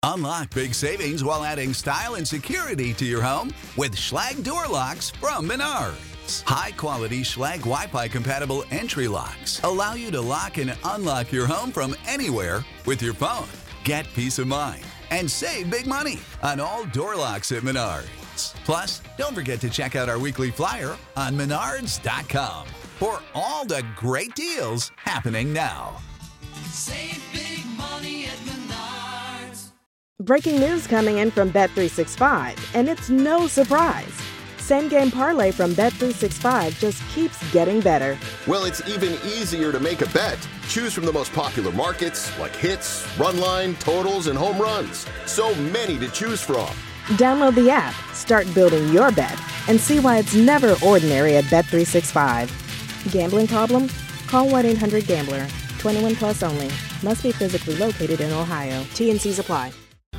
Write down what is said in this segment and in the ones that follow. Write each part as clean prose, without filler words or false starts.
Unlock big savings while adding style and security to your home with Schlage door locks from Menards. High-quality Schlage Wi-Fi compatible entry locks allow you to lock and unlock your home from anywhere with your phone. Get peace of mind and save big money on all door locks at Menards. Plus, don't forget to check out our weekly flyer on menards.com for all the great deals happening now. Save big money at Menards. Breaking news coming in from Bet365, and it's no surprise. Same Game Parlay from Bet365 just keeps getting better. Well, it's even easier to make a bet. Choose from the most popular markets like hits, run line, totals, and home runs. So many to choose from. Download the app, start building your bet, and see why it's never ordinary at Bet365. Gambling problem? Call 1-800-GAMBLER. 21 plus only. Must be physically located in Ohio. T&Cs apply.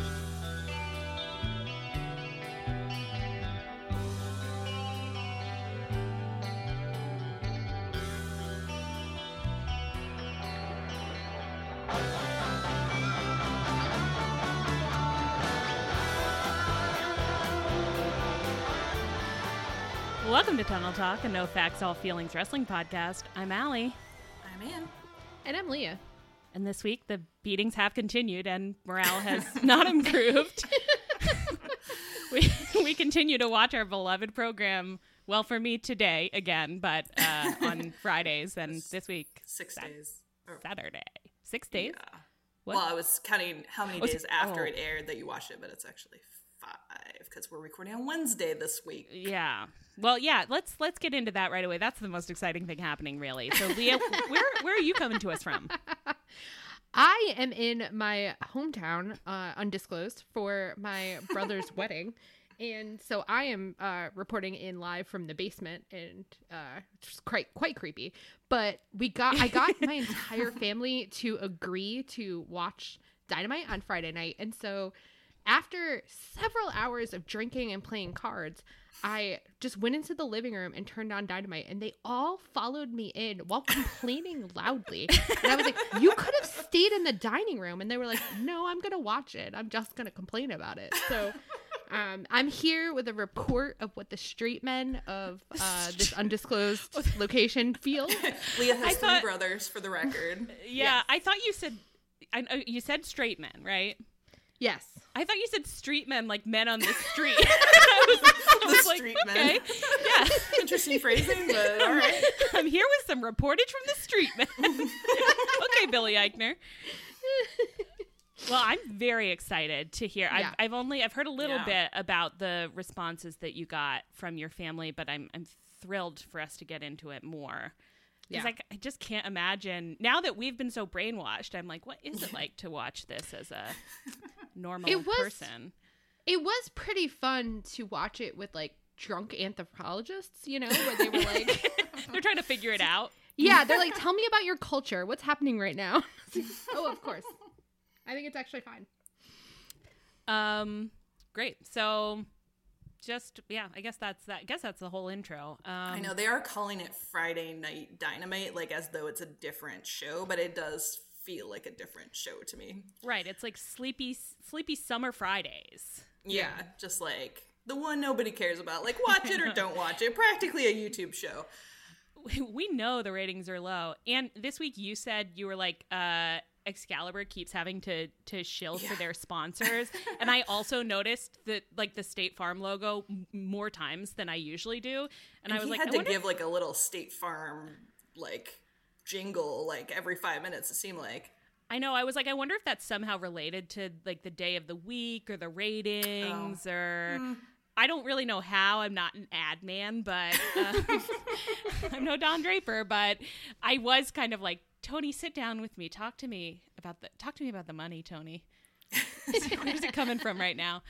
Welcome to Tunnel Talk, a no facts, all feelings wrestling podcast. I'm Allie. I'm Ann. And I'm Leah. And this week, the beatings have continued and morale has not improved. we continue to watch our beloved program, well, for me today again, but on Fridays and this week. 6 days. Saturday. 6 days? Yeah. What? Well, I was counting how many days after it aired that you watched it, but it's actually 5 because we're recording on Wednesday this week. Yeah. Well, yeah, let's get into that right away. That's the most exciting thing happening, really. So, Leah, where are you coming to us from? I am in my hometown, undisclosed, for my brother's wedding. And so I am reporting in live from the basement, and it's quite creepy. But I got my entire family to agree to watch Dynamite on Friday night. And so after several hours of drinking and playing cards, I just went into the living room and turned on Dynamite, and they all followed me in while complaining loudly. And I was like, you could have stayed in the dining room. And they were like, no, I'm going to watch it. I'm just going to complain about it. So I'm here with a report of what the straight men of this undisclosed location feel. Leah has 3 brothers, for the record. Yeah, yes. I thought you said straight men, right? Yes. I thought you said street men, like men on the street. I was like, street okay. men. Yeah. Interesting phrasing, but all right. I'm here with some reportage from the street men. Okay, Billy Eichner. Well, I'm very excited to hear. Yeah. I've heard a little bit about the responses that you got from your family, but I'm thrilled for us to get into it more. Because I just can't imagine, now that we've been so brainwashed, I'm like, what is it like to watch this as a normal person? It was pretty fun to watch it with, like, drunk anthropologists, you know, where they were like... They're trying to figure it out. Yeah, they're like, tell me about your culture. What's happening right now? Oh, of course. I think it's actually fine. Great. So... I guess that's that. I guess that's the whole intro. I know they are calling it Friday Night Dynamite, like as though it's a different show, but it does feel like a different show to me. Right. It's like sleepy summer Fridays. Yeah, just like the one nobody cares about. Like, watch it or don't watch it. Practically a YouTube show. We know the ratings are low. And this week you said you were like, Excalibur keeps having to shill for their sponsors. And I also noticed that, like, the State Farm logo more times than I usually do. And I was like, I had to give like a little State Farm like jingle like every 5 minutes, it seemed like. I know. I was like, I wonder if that's somehow related to like the day of the week or the ratings or I don't really know how. I'm not an ad man, but I'm no Don Draper, but I was kind of like, Tony, sit down with me. Talk to me about the money, Tony. Where's it coming from right now?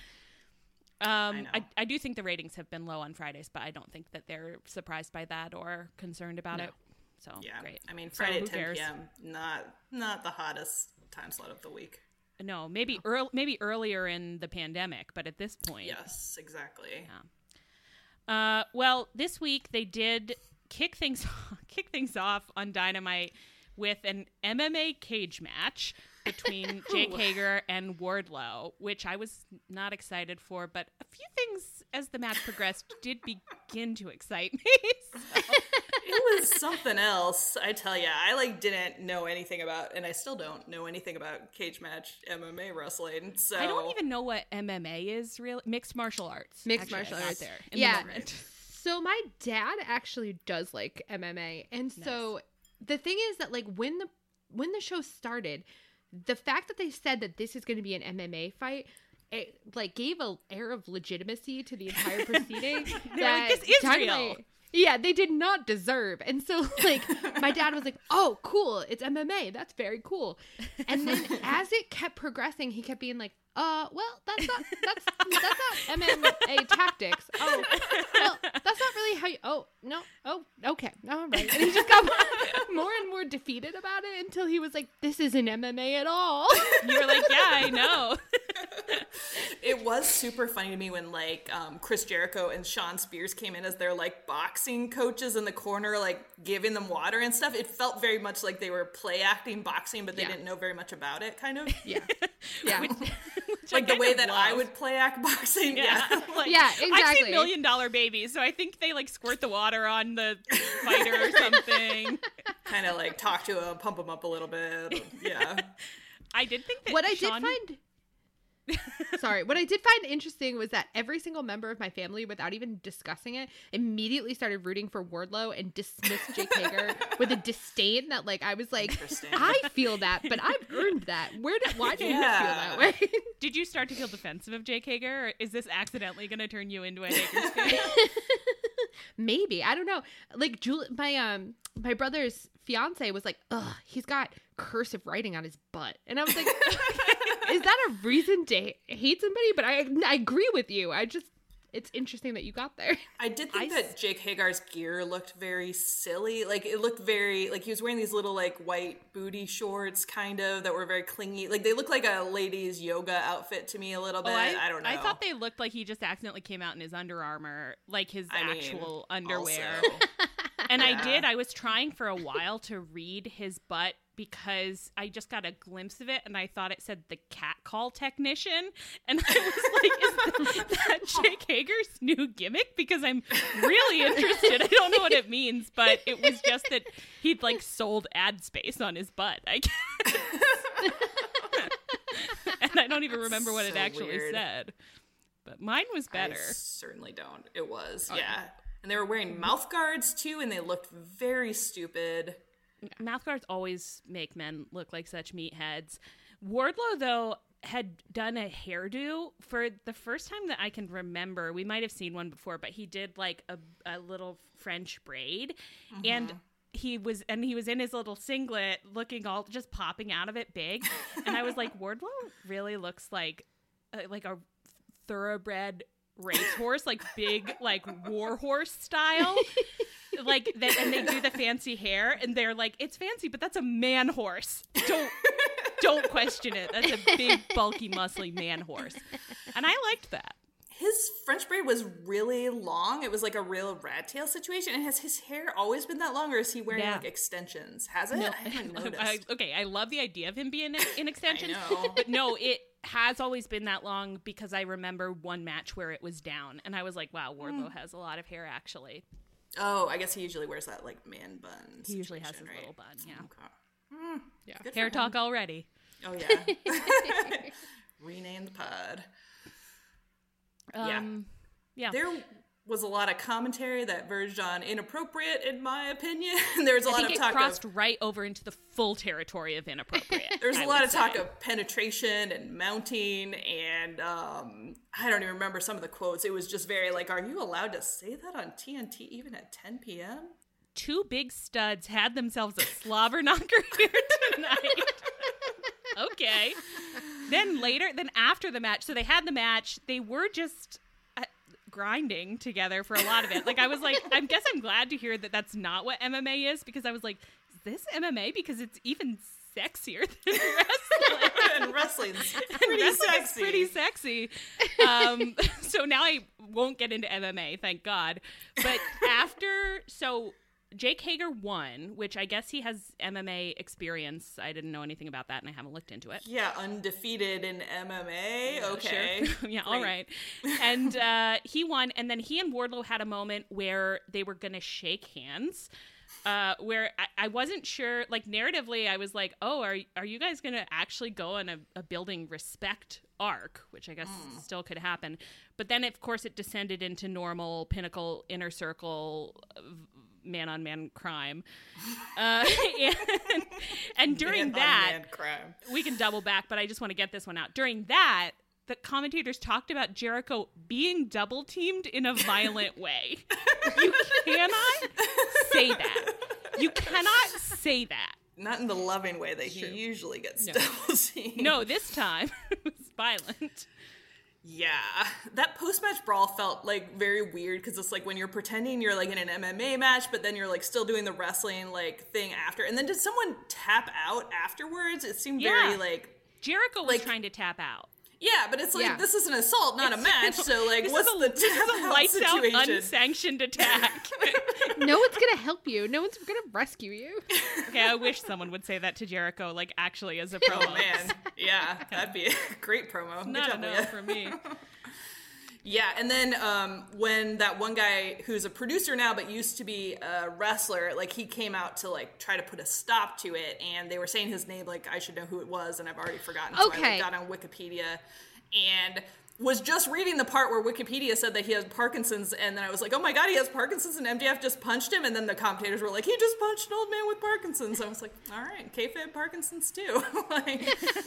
I do think the ratings have been low on Fridays, but I don't think that they're surprised by that or concerned about it. So great. I mean, Friday at 10 p.m. not the hottest time slot of the week. No, maybe earlier in the pandemic, but at this point, yes, exactly. Yeah. Well, this week they did kick things off on Dynamite with an MMA cage match between Jake Hager and Wardlow, which I was not excited for, but a few things as the match progressed did begin to excite me. So. It was something else, I tell ya. I didn't know anything about, and I still don't know anything about cage match MMA wrestling. So I don't even know what MMA is. Really, mixed martial arts. Mixed Actually, martial I got arts. there. In Yeah. the moment. So my dad actually does like MMA, and so the thing is that when the show started, the fact that they said that this is going to be an MMA fight, it gave an air of legitimacy to the entire proceeding. They're like, this is real. Dynamite, yeah, they did not deserve. And so my dad was like, "Oh, cool, it's MMA. That's very cool." And then as it kept progressing, he kept being like, well, that's not MMA tactics. Oh, well, that's not really how you, oh, no, oh, okay, all right." And he just got more and more defeated about it until he was like, "This isn't MMA at all." You were like, yeah, I know. It was super funny to me when Chris Jericho and Sean Spears came in as their boxing coaches in the corner, giving them water and stuff. It felt very much like they were play acting boxing, but they didn't know very much about it, kind of. Yeah. Yeah. Which the way that I would play act boxing. Yeah. Yeah, exactly. I've seen $1 Million Babies, so I think they squirt the water on the fighter or something. Kind of talk to him, pump him up a little bit. Yeah. I did think that What I did find interesting was that every single member of my family, without even discussing it, immediately started rooting for Wardlow and dismissed Jake Hager with a disdain that I was like, I feel that, but I've earned that. Why do you feel that way? Did you start to feel defensive of Jake Hager, or is this accidentally going to turn you into a Hager fan? Maybe, I don't know. My brother's fiance was like, "Ugh, he's got cursive writing on his butt," and I was like, "Is that a reason to hate somebody?" But I agree with you. It's interesting that you got there. I did think that Jake Hagar's gear looked very silly. It looked very he was wearing these little white booty shorts, kind of, that were very clingy. They look like a lady's yoga outfit to me a little bit. I don't know. I thought they looked like he just accidentally came out in his Under Armour, his actual underwear. And I was trying for a while to read his butt because I just got a glimpse of it and I thought it said the cat call technician. And I was like, is that Jake Hager's new gimmick? Because I'm really interested. I don't know what it means, but it was just that he'd sold ad space on his butt, I guess. And I don't even remember what it actually said. But mine was better. I certainly don't. It was, yeah. And they were wearing mouth guards, too, and they looked very stupid. Mouth guards always make men look like such meatheads. Wardlow, though, had done a hairdo for the first time that I can remember. We might have seen one before, but he did a little French braid. Mm-hmm. And he was in his little singlet looking all just popping out of it big. And I was like, Wardlow really looks like a thoroughbred racehorse, big war horse style, that, and they do the fancy hair and they're like, it's fancy, but that's a man horse. Don't question it. That's a big, bulky, muscly man horse. And I liked that. His French braid was really long. It was a real rat tail situation. And has his hair always been that long, or is he wearing extensions? Has it? No. I haven't noticed. I love the idea of him being in extensions. I know. But no, it has always been that long because I remember one match where it was down. And I was like, wow, Wardlow has a lot of hair, actually. Oh, I guess he usually wears that man bun. He usually has his little bun, yeah. Okay. Yeah. Hair talk already. Oh, yeah. Rename the pod. Yeah. There was a lot of commentary that verged on inappropriate, in my opinion. There was a lot of talk. It crossed right over into the full territory of inappropriate. There's a lot of talk of penetration and mounting, and I don't even remember some of the quotes. It was just very are you allowed to say that on TNT even at 10 p.m.? Two big studs had themselves a slobber knocker here tonight. Okay. Then after the match, so they had the match, they were just grinding together for a lot of it. I was like, I guess I'm glad to hear that that's not what MMA is, because I was like, is this MMA? Because it's even sexier than wrestling. And wrestling's pretty sexy. So now I won't get into MMA, thank God. But Jake Hager won, which I guess he has MMA experience. I didn't know anything about that, and I haven't looked into it. Yeah, undefeated in MMA. Okay. Sure. Yeah, all right. And he won, and then he and Wardlow had a moment where they were going to shake hands. Where I wasn't sure, like, narratively, I was like, oh, are you guys going to actually go on a building respect arc, which I guess still could happen. But then, of course, it descended into normal Pinnacle Inner Circle man-on-man crime. And during that, crime. We can double back, but I just want to get this one out. During that, the commentators talked about Jericho being double teamed in a violent way. You cannot say that. You cannot say that. Not in the loving way that he usually gets double teamed. No, this time it was violent. Yeah, that post-match brawl felt like very weird because it's like when you're pretending you're like in an MMA match, but then you're like still doing the wrestling like thing after. And then did someone tap out afterwards? It seemed very like Jericho was trying to tap out. Yeah, but it's like this is an assault, not a match. So like, what's the tap out lights situation? Out unsanctioned attack? No one's gonna help you. No one's gonna rescue you. Okay, I wish someone would say that to Jericho, like actually as a promo. Oh man, yeah, that'd be a great promo. Not a no for me. Yeah, and then when that one guy who's a producer now but used to be a wrestler, like he came out to like try to put a stop to it, and they were saying his name like I should know who it was, and I've already forgotten. So I like, got on Wikipedia and was just reading the part where Wikipedia said that he has Parkinson's, and then I was like, oh my god, he has Parkinson's, and MJF just punched him, and then the commentators were like, he just punched an old man with Parkinson's. I was like, all right, kayfabe Parkinson's too. Like.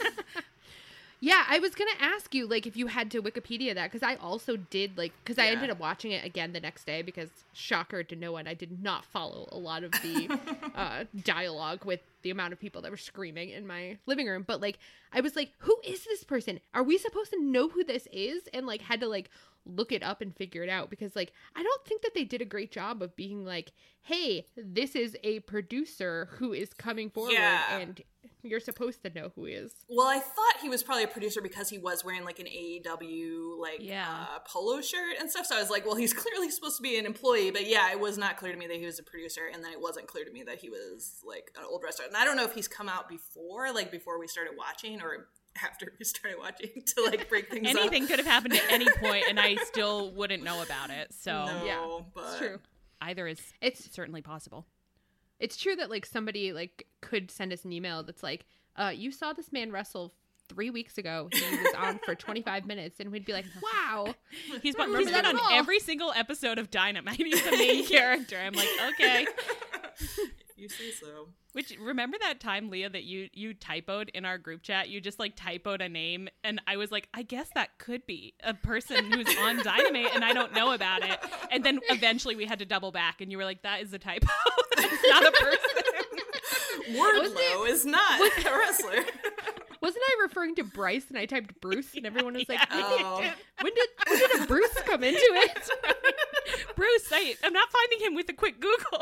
Yeah, I was going to ask you, like, if you had to Wikipedia that, because I also did, like, because I ended up watching it again the next day, because, shocker to no one, I did not follow a lot of the dialogue with the amount of people that were screaming in my living room, but, like, I was like, who is this person? Are we supposed to know who this is? And, like, had to, like, look it up and figure it out, because, like, I don't think that they did a great job of being like, hey, this is a producer who is coming forward, and you're supposed to know who he is. Well, I thought he was probably a producer because he was wearing like an AEW like polo shirt and stuff. So I was like, well, he's clearly supposed to be an employee. But yeah, it was not clear to me that he was a producer, and then it wasn't clear to me that he was like an old wrestler. And I don't know if he's come out before we started watching, or after we started watching to like break things up. Anything could have happened at any point, and I still wouldn't know about it. So it's true. Either is certainly possible. It's true that like somebody like could send us an email that's like, you saw this man wrestle 3 weeks ago. He was on for 25 minutes, and we'd be like, wow. He's been on every single episode of Dynamite. He's the main character. I'm like, okay. You say so. Which, remember that time, Leah, that you typoed in our group chat? You just like typoed a name, and I was like, I guess that could be a person who's on Dynamite, and I don't know about it. And then eventually we had to double back, and you were like, that is a typo. That's not a person. Wardlow is not a wrestler. Wasn't I referring to Bryce, and I typed Bruce, and everyone was like, when did a Bruce come into it? Bruce, I'm not finding him with a quick Google.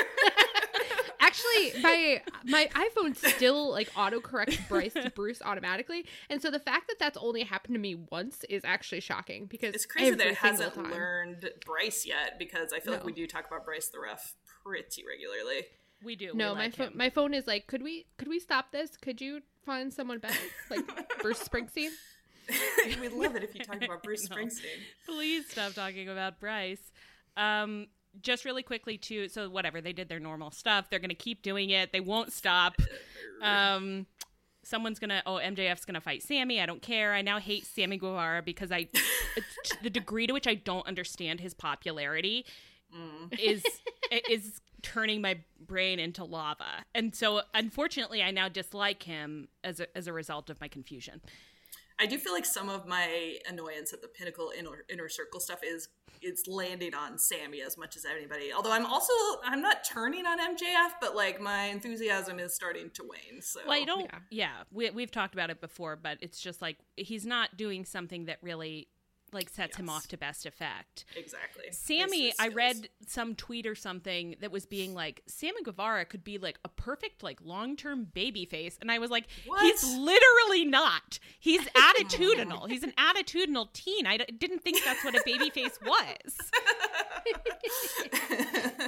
Actually, my iPhone still like autocorrects Bryce to Bruce automatically, and so the fact that that's only happened to me once is actually shocking, because it's crazy that it hasn't learned Bryce yet, because I feel like we do talk about Bryce the Ref pretty regularly. We do. No, my phone is like, could we stop this? Could you find someone better, like Bruce Springsteen? We'd love it if you talked about Bruce Springsteen. Please stop talking about Bryce. Just really quickly too, so whatever, they did their normal stuff. They're gonna keep doing it. They won't stop. MJF's gonna fight Sammy. I don't care. I now hate Sammy Guevara because the degree to which I don't understand his popularity is turning my brain into lava. And so unfortunately I now dislike him as a result of my confusion. I do feel like some of my annoyance at the Pinnacle inner circle stuff is it's landing on Sammy as much as anybody. Although I'm not turning on MJF, but like my enthusiasm is starting to wane. So well, we've talked about it before, but it's just like he's not doing something that really like sets him off to best effect. Exactly. Sammy, I read some tweet or something that was being like, Sammy Guevara could be like a perfect like long-term baby face. And I was like, what? He's literally not. He's attitudinal. He's an attitudinal teen. I didn't think that's what a baby face was.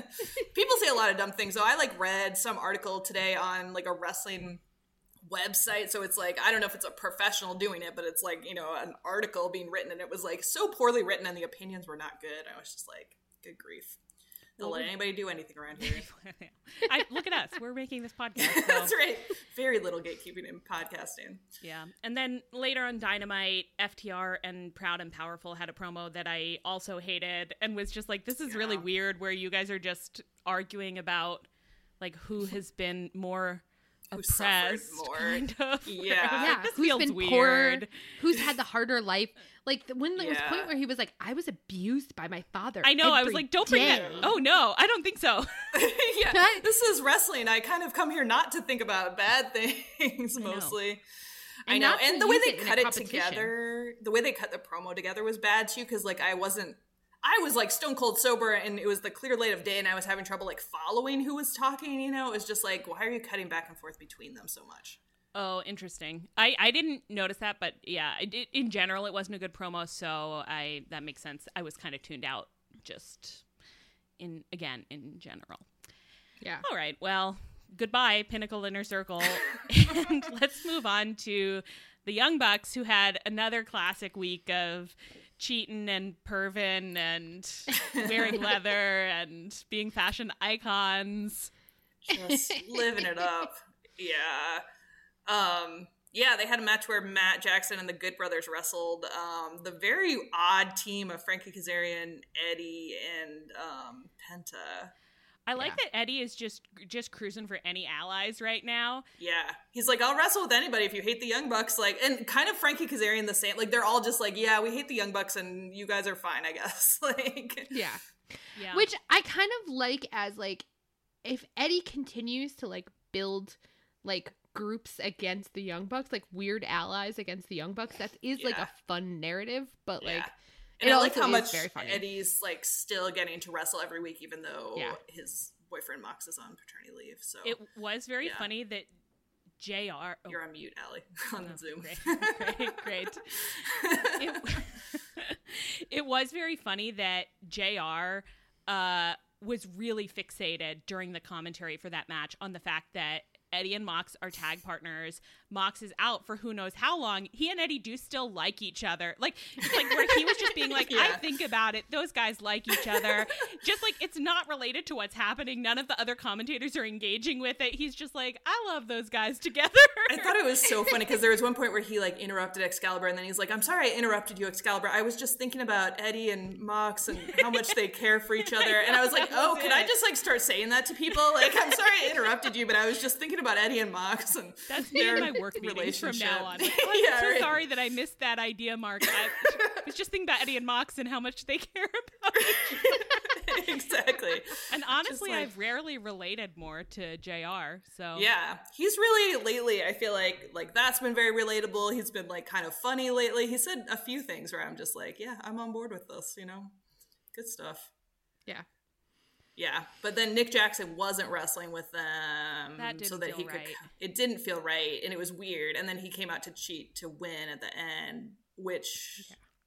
People say a lot of dumb things. So I like read some article today on like a wrestling website. So it's like, I don't know if it's a professional doing it, but it's like, you know, an article being written, and it was like so poorly written and the opinions were not good. I was just like, good grief. Don't let anybody do anything around here. Look at us. We're making this podcast. So. That's right. Very little gatekeeping in podcasting. Yeah. And then later on Dynamite, FTR and Proud and Powerful had a promo that I also hated and was just like, this is really weird, where you guys are just arguing about like who has been more oppressed, more. kind of. Yeah. Like, this who's feels been weird. poorer, who's had the harder life. Like when there was a point where he was like, I was abused by my father. I know. I was like, don't bring that. Oh no, I don't think so. Yeah, this is wrestling. I kind of come here not to think about bad things mostly. I know. And the way they cut it together, the way they cut the promo together was bad too, because like I was like stone cold sober, and it was the clear light of day, and I was having trouble like following who was talking, you know. It was just like, why are you cutting back and forth between them so much? Oh, interesting. I didn't notice that, but yeah, in general, it wasn't a good promo, so that makes sense. I was kind of tuned out just in general. Yeah. All right, well, goodbye, Pinnacle Inner Circle, and let's move on to the Young Bucks, who had another classic week of cheating and perving and wearing leather and being fashion icons. Just living it up. Yeah. Yeah, they had a match where Matt Jackson and the Good Brothers wrestled. The very odd team of Frankie Kazarian, Eddie, and Penta. I like that Eddie is just cruising for any allies right now. Yeah. He's like, I'll wrestle with anybody if you hate the Young Bucks. Like, and kind of Frankie Kazarian the same. Like, they're all just like, yeah, we hate the Young Bucks and you guys are fine, I guess. Like, yeah. Yeah. Which I kind of like, as like, if Eddie continues to like build like groups against the Young Bucks, like weird allies against the Young Bucks, that is like a fun narrative, but like and it I like also how is much very funny. Eddie's like still getting to wrestle every week, even though his boyfriend Mox is on paternity leave. So it was very funny that JR. Oh. You're on mute, Allie, on Zoom. Great. It was very funny that JR was really fixated during the commentary for that match on the fact that Eddie and Mox are tag partners. Mox is out for who knows how long. He and Eddie do still like each other. Like where he was just being like, I think about it. Those guys like each other. Just like, it's not related to what's happening. None of the other commentators are engaging with it. He's just like, I love those guys together. I thought it was so funny because there was one point where he like interrupted Excalibur, and then he's like, I'm sorry I interrupted you, Excalibur. I was just thinking about Eddie and Mox and how much they care for each other. And I was like, oh, can I just like start saying that to people? Like, I'm sorry I interrupted you, but I was just thinking about Eddie and Mox, and that's me in my work meetings from now on. Like, oh, I'm so sorry that I missed that idea, Mark. I was just thinking about Eddie and Mox and how much they care about it. Exactly. And honestly, I've rarely related more to JR. So yeah, he's really lately, I feel like that's been very relatable. He's been like kind of funny lately. He said a few things where I'm just like, yeah, I'm on board with this, you know? Good stuff. Yeah. Yeah, but then Nick Jackson wasn't wrestling with them, that didn't so that he right. could. It didn't feel right, and it was weird. And then he came out to cheat to win at the end, which,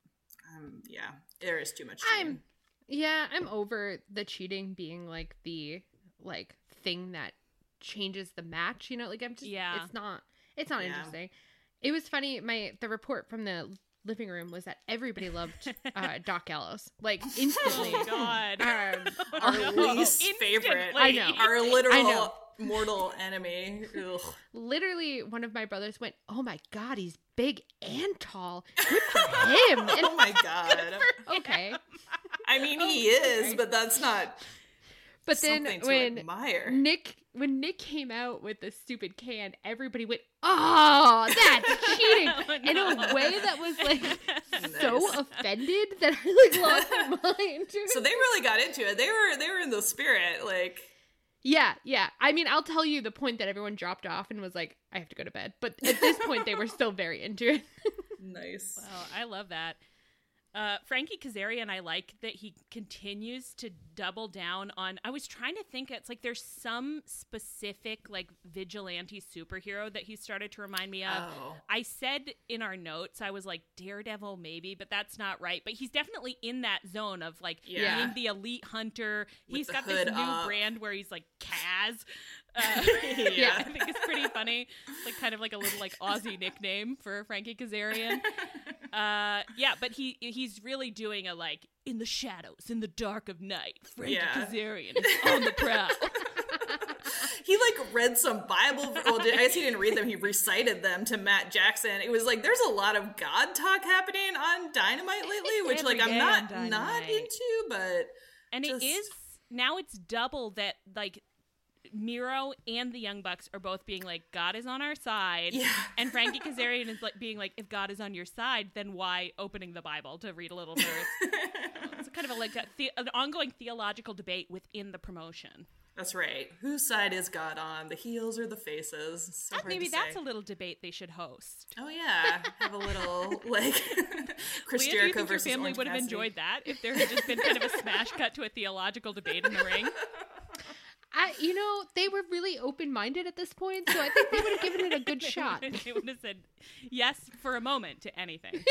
there is too much cheating. I'm over the cheating being like the like thing that changes the match. You know, like I'm just it's not interesting. It was funny. The report from the living room was that everybody loved Doc Gallows, like instantly. Oh God, our least favorite. I know, our literal mortal enemy. Ugh. Literally, one of my brothers went, "Oh my God, he's big and tall. Good for him." And oh my God. Okay. I mean, he is, but that's not. But then when Nick came out with the stupid can, everybody went, "Oh, that's cheating!" In a way that was like so offended that I like lost my mind. So they really got into it. They were in the spirit, like. Yeah. I mean, I'll tell you the point that everyone dropped off and was like, "I have to go to bed." But at this point, they were still very into it. Nice. Wow, I love that. Frankie Kazarian, I like that he continues to double down on. I was trying to think, it's like there's some specific like vigilante superhero that he started to remind me of. Oh. I said in our notes, I was like Daredevil maybe, but that's not right. But he's definitely in that zone of like being the elite hunter. He's the got this hood new up. brand where he's like Kaz. Yeah. I think it's pretty funny. Like kind of like a little like Aussie nickname for Frankie Kazarian. But he's really doing a like in the shadows, in the dark of night. Frankie Kazarian is on the prowl. He like read some Bible. Well, I guess he didn't read them. He recited them to Matt Jackson. It was like there's a lot of God talk happening on Dynamite lately, which Every like I'm day not on not Dynamite. into, but And just- it is now it's double that like Miro and the Young Bucks are both being like, God is on our side. Yeah. And Frankie Kazarian is like being like, if God is on your side, then why opening the Bible to read a little verse? It's kind of a, like an ongoing theological debate within the promotion. That's right. Whose side is God on? The heels or the faces? So hard Maybe to that's say. a little debate they should host. Oh yeah, have a little like Chris Leah, do you Jericho think your versus family Orange would have Cassidy. enjoyed that if there had just been kind of a smash cut to a theological debate in the ring? They were really open-minded at this point, so I think they would have given it a good shot. They would have said yes for a moment to anything.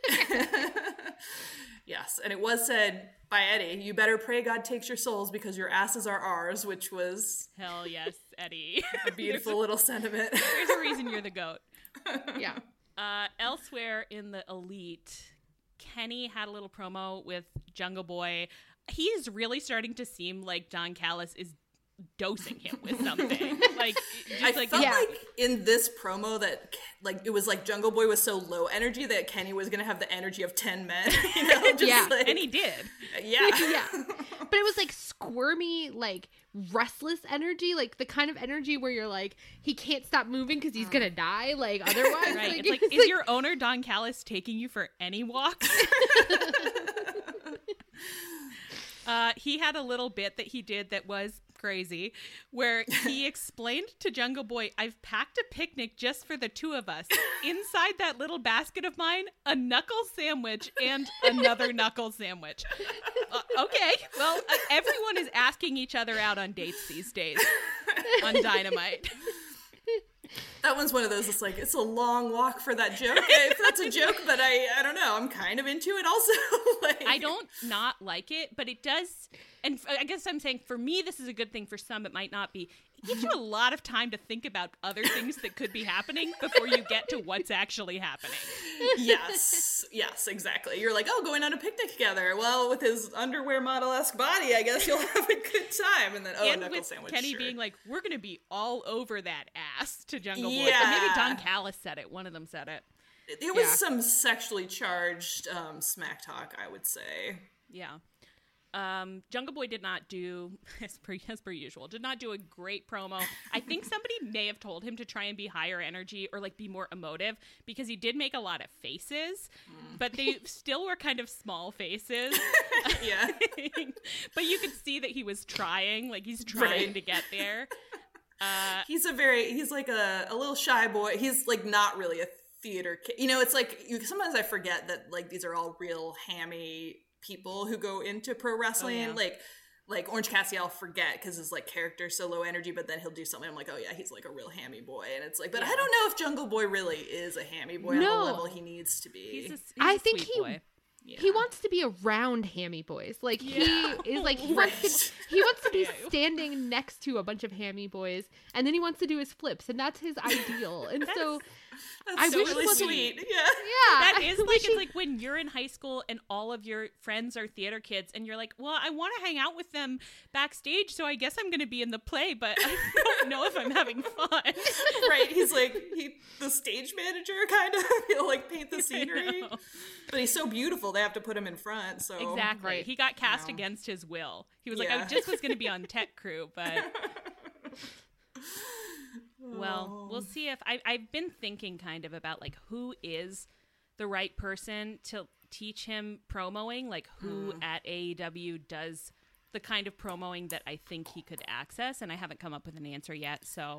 Yes, and it was said by Eddie, "You better pray God takes your souls because your asses are ours," which was Hell yes, Eddie. a beautiful little sentiment. There's a reason you're the GOAT. Yeah. Elsewhere in the Elite, Kenny had a little promo with Jungle Boy. He is really starting to seem like Don Callis is dosing him with something. Like, just I like felt like in this promo that like it was like Jungle Boy was so low energy that Kenny was gonna have the energy of 10 men. You know, just Yeah. like, and he did. yeah. Yeah. But it was like squirmy, like restless energy, like the kind of energy where you're like, he can't stop moving because he's gonna die, like otherwise. Right. Like, It's like, is your owner Don Callis taking you for any walks? He had a little bit that he did that was crazy, where he explained to Jungle Boy, I've packed a picnic just for the two of us. Inside that little basket of mine, a knuckle sandwich and another knuckle sandwich. Okay, well, everyone is asking each other out on dates these days on Dynamite. That one's one of those. It's like it's a long walk for that joke. If that's a joke, but I don't know. I'm kind of into it also. Like, I don't not like it, but it does. And I guess I'm saying for me, this is a good thing. For some, it might not be. It gives you a lot of time to think about other things that could be happening before you get to what's actually happening. Yes, exactly. You're like, oh, going on a picnic together. Well, with his underwear model-esque body, I guess you'll have a good time. And then, oh, a And knuckle with sandwich. Kenny sure. being like, we're going to be all over that ass to Jungle Boy. Or Yeah. maybe Don Callis said it. One of them said it. It was Yeah. some sexually charged smack talk, I would say. Yeah. Jungle Boy did not do, as per usual, did not do a great promo. I think somebody may have told him to try and be higher energy or like be more emotive because he did make a lot of faces, but they still were kind of small faces. Yeah. But you could see that he was trying, like he's trying Right. to get there. He's like a little shy boy. He's like not really a theater kid. You know, it's like sometimes I forget that like these are all real hammy people who go into pro wrestling. yeah. Like Orange Cassidy, I'll forget because his like character's so low energy, but then he'll do something. I'm like, oh yeah, he's like a real hammy boy, and it's like, but I don't know if Jungle Boy really is a hammy boy on No. the level he needs to be. He's a I think sweet he boy. he wants to be around hammy boys. Like he is like he Right. wants to be standing next to a bunch of hammy boys, and then he wants to do his flips, and that's his ideal. And so That's I so wish really it wasn't- sweet. Yeah. yeah, That I is wish like, he- it's like when you're in high school and all of your friends are theater kids and you're like, well, I want to hang out with them backstage, so I guess I'm going to be in the play, but I don't know if I'm having fun. Right, he's like the stage manager kind of. He'll like paint the scenery, know. but he's so beautiful they have to put him in front. So Exactly. Right. He got cast No. against his will. He was like, Yeah. I just was going to be on tech crew, but... Well, we'll see if... I've been thinking kind of about, like, who is the right person to teach him promoing? Like, who at AEW does the kind of promoing that I think he could access? And I haven't come up with an answer yet, so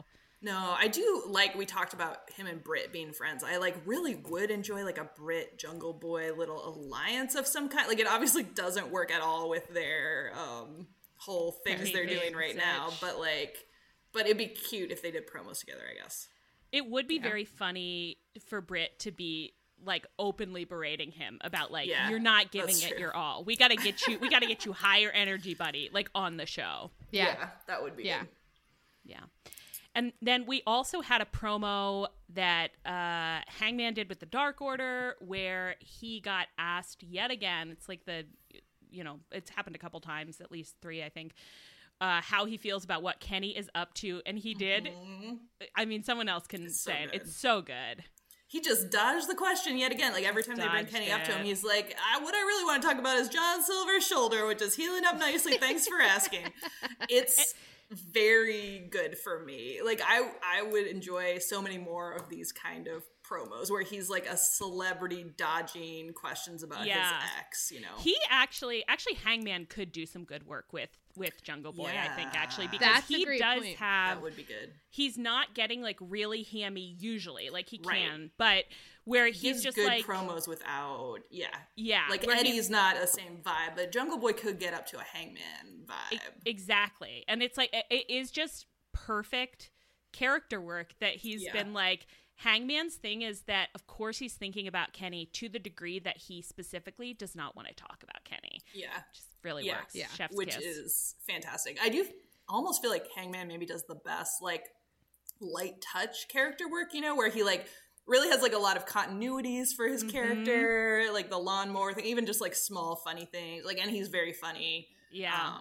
No, I do like, we talked about him and Britt being friends. I like really would enjoy like a Britt Jungle Boy little alliance of some kind. Like it obviously doesn't work at all with their whole things they're doing right now, but it'd be cute if they did promos together, I guess. It would be very funny for Britt to be like openly berating him about like, you're not giving it your all. We got to get you higher energy, buddy, like on the show. Yeah, that would be good. Yeah. And then we also had a promo that Hangman did with the Dark Order where he got asked yet again. It's like it's happened a couple times, at least 3, I think, how he feels about what Kenny is up to. And he did. I mean, someone else can say it. It's so good. He just dodged the question yet again. Like every time they bring Kenny up to him, he's like, what I really want to talk about is John Silver's shoulder, which is healing up nicely. Thanks for asking. It's very good for me. Like I would enjoy so many more of these kind of promos where he's like a celebrity dodging questions about his ex, He actually Hangman could do some good work with Jungle Boy, I think, actually, because That's he does have, that would be good. He's not getting like really hammy usually, like he can, but where he's just good like promos without, like where Eddie's not a same vibe, but Jungle Boy could get up to a Hangman vibe. Exactly, and it's like it is just perfect character work that he's been like. Hangman's thing is that, of course, he's thinking about Kenny to the degree that he specifically does not want to talk about Kenny. Yeah. Just really works. Yeah. Chef's Which kiss. is fantastic. I do almost feel like Hangman maybe does the best, like, light touch character work, where he, like, really has, like, a lot of continuities for his character, like the lawnmower thing, even just, like, small funny things. Like, and he's very funny. Yeah.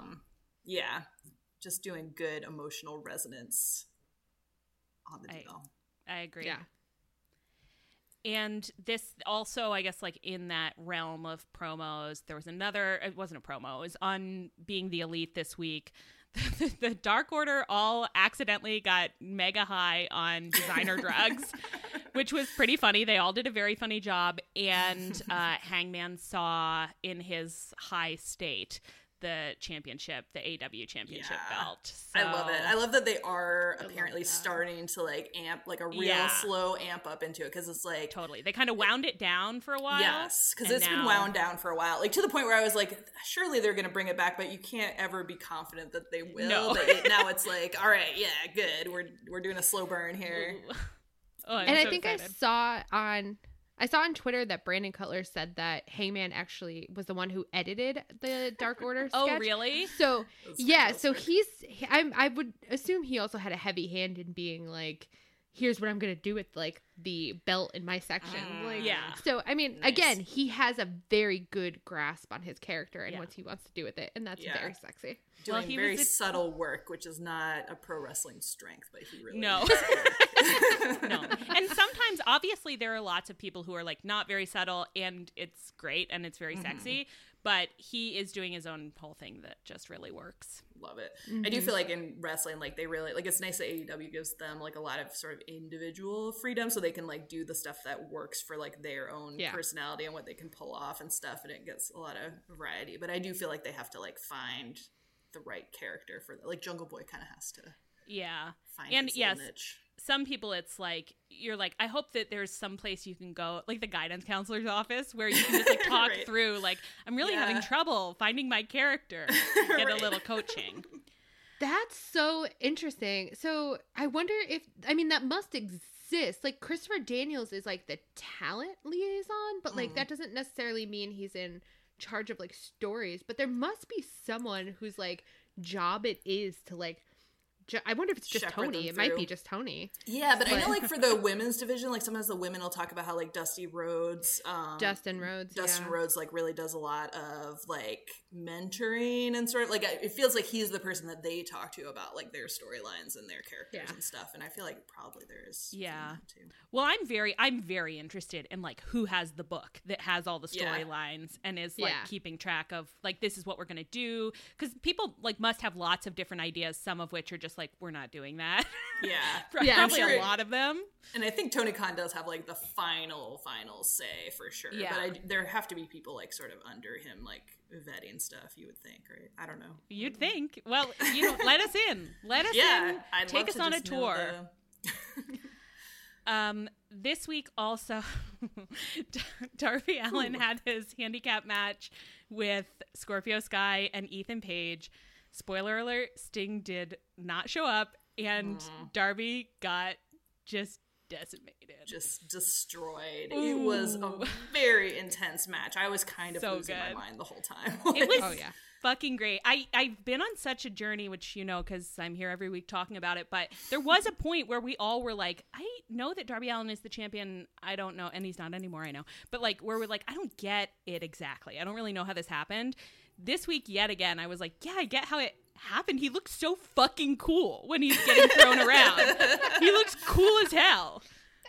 Just doing good emotional resonance on the deal. I agree. Yeah. And this also, I guess, like in that realm of promos, there was another, it wasn't a promo, it was on Being the Elite this week. The Dark Order all accidentally got mega high on designer drugs, which was pretty funny. They all did a very funny job. And Hangman saw in his high state the championship, the AW championship belt. So, I love it. I love that they are apparently starting to like amp, like a real slow amp up into it, because it's like totally. They kind of wound it down for a while. Yes, because it's been wound down for a while, like to the point where I was like, surely they're going to bring it back, but you can't ever be confident that they will. No. Now it's like, all right, good. We're doing a slow burn here. And I think excited. I saw on Twitter that Brandon Cutler said that Hangman actually was the one who edited the Dark Order sketch. Oh, really? So, so I would assume he also had a heavy hand in being like, here's what I'm going to do with like the belt in my section. So, I mean, again, he has a very good grasp on his character and what he wants to do with it. And that's very sexy. Doing very subtle work, which is not a pro wrestling strength, but he really No. No. And sometimes, obviously, there are lots of people who are like not very subtle, and it's great and it's very sexy, but he is doing his own whole thing that just really works. Love it. I do feel like in wrestling, like they really, like it's nice that AEW gives them like a lot of sort of individual freedom, so they can like do the stuff that works for like their own personality and what they can pull off and stuff, and it gets a lot of variety. But I do feel like they have to like find the right character for that. Like Jungle Boy kind of has to find his little niche. Some people, it's like, you're like, I hope that there's some place you can go, like the guidance counselor's office, where you can just like talk through, like, I'm really having trouble finding my character. Get a little coaching. That's so interesting. So I wonder if, I mean, that must exist. Like Christopher Daniels is like the talent liaison, but like that doesn't necessarily mean he's in charge of like stories. But there must be someone whose like job it is to like, I wonder if it's just Tony. It might be just Tony. Yeah, but I know like for the women's division, like sometimes the women will talk about how like Dustin Rhodes like really does a lot of like mentoring and sort of like it feels like he's the person that they talk to about like their storylines and their characters and stuff. And I feel like probably there's too. Well, I'm very interested in like who has the book that has all the storylines and is like keeping track of like this is what we're gonna do, because people like must have lots of different ideas, some of which are just like, we're not doing that. Probably a lot of them. And I think Tony Khan does have like the final say for sure. But there have to be people like sort of under him, like vetting stuff, you would think, right? I don't know. You'd think. Well, let us in. Let us in. I'd Take us on a tour. This week also, Darby Allin had his handicap match with Scorpio Sky and Ethan Page. Spoiler alert, Sting did not show up, and Darby got just decimated. Just destroyed. Ooh. It was a very intense match. I was kind of losing my mind the whole time. It was fucking great. I've been on such a journey, which you know, because I'm here every week talking about it, but there was a point where we all were like, I know that Darby Allin is the champion. I don't know, and he's not anymore, I know. But like, where we're like, I don't get it exactly. I don't really know how this happened. This week, yet again, I was like, yeah, I get how it happened. He looks so fucking cool when he's getting thrown around. He looks cool as hell.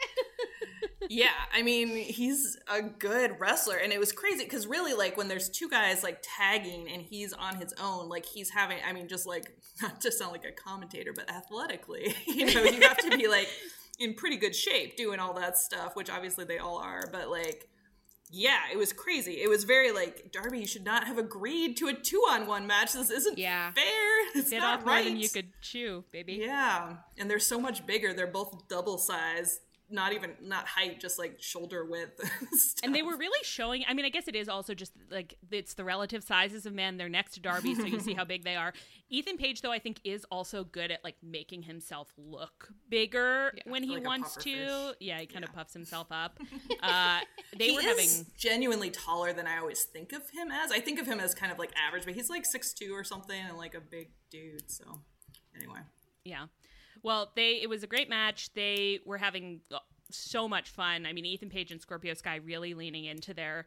Yeah, I mean, he's a good wrestler, and it was crazy because really, like, when there's two guys like tagging and he's on his own, like he's having, I mean, just like, not to sound like a commentator, but athletically, you know, you have to be like in pretty good shape doing all that stuff, which obviously they all are, but like, yeah, it was crazy. It was very like, Darby, you should not have agreed to a 2-on-1 match. This isn't fair. It's bit not off right. More than you could chew, baby. Yeah, and they're so much bigger. They're both double size. Not height, just like shoulder width. And they were really showing, I mean, I guess it is also just like, it's the relative sizes of men. They're next to Darby, so you see how big they are. Ethan Page, though, I think is also good at like making himself look bigger when he wants to. Yeah, he kind of puffs himself up. He is genuinely taller than I always think of him as. I think of him as kind of like average, but he's like 6'2" or something and like a big dude. So anyway. Yeah. Well, it was a great match. They were having so much fun. I mean, Ethan Page and Scorpio Sky really leaning into their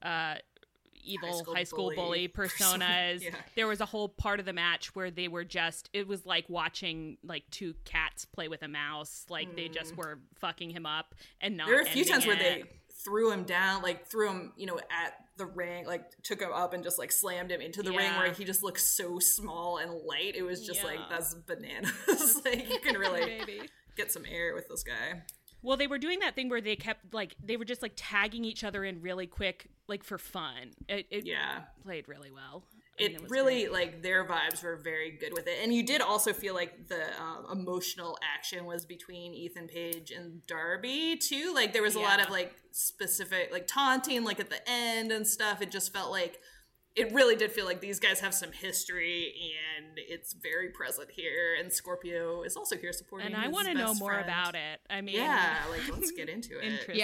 evil high school bully personas. Yeah. There was a whole part of the match where they were just, it was like watching like two cats play with a mouse. Like they just were fucking him up and not. There were a few times where they threw him down, like threw him, you know, at the ring, like took him up and just like slammed him into the ring where he just looks so small and light. It was just like, that's bananas. Like you can really get some air with this guy. Well, they were doing that thing where they kept like, they were just like tagging each other in really quick, like for fun. It played really well. It really, like, their vibes were very good with it. And you did also feel like the emotional action was between Ethan Page and Darby, too. Like, there was a lot of, like, specific, like, taunting, like, at the end and stuff. It just felt like, it really did feel like these guys have some history, and it's very present here. And Scorpio is also here supporting his And I want to know more about it. I mean... Yeah, like, let's get into it. Interested.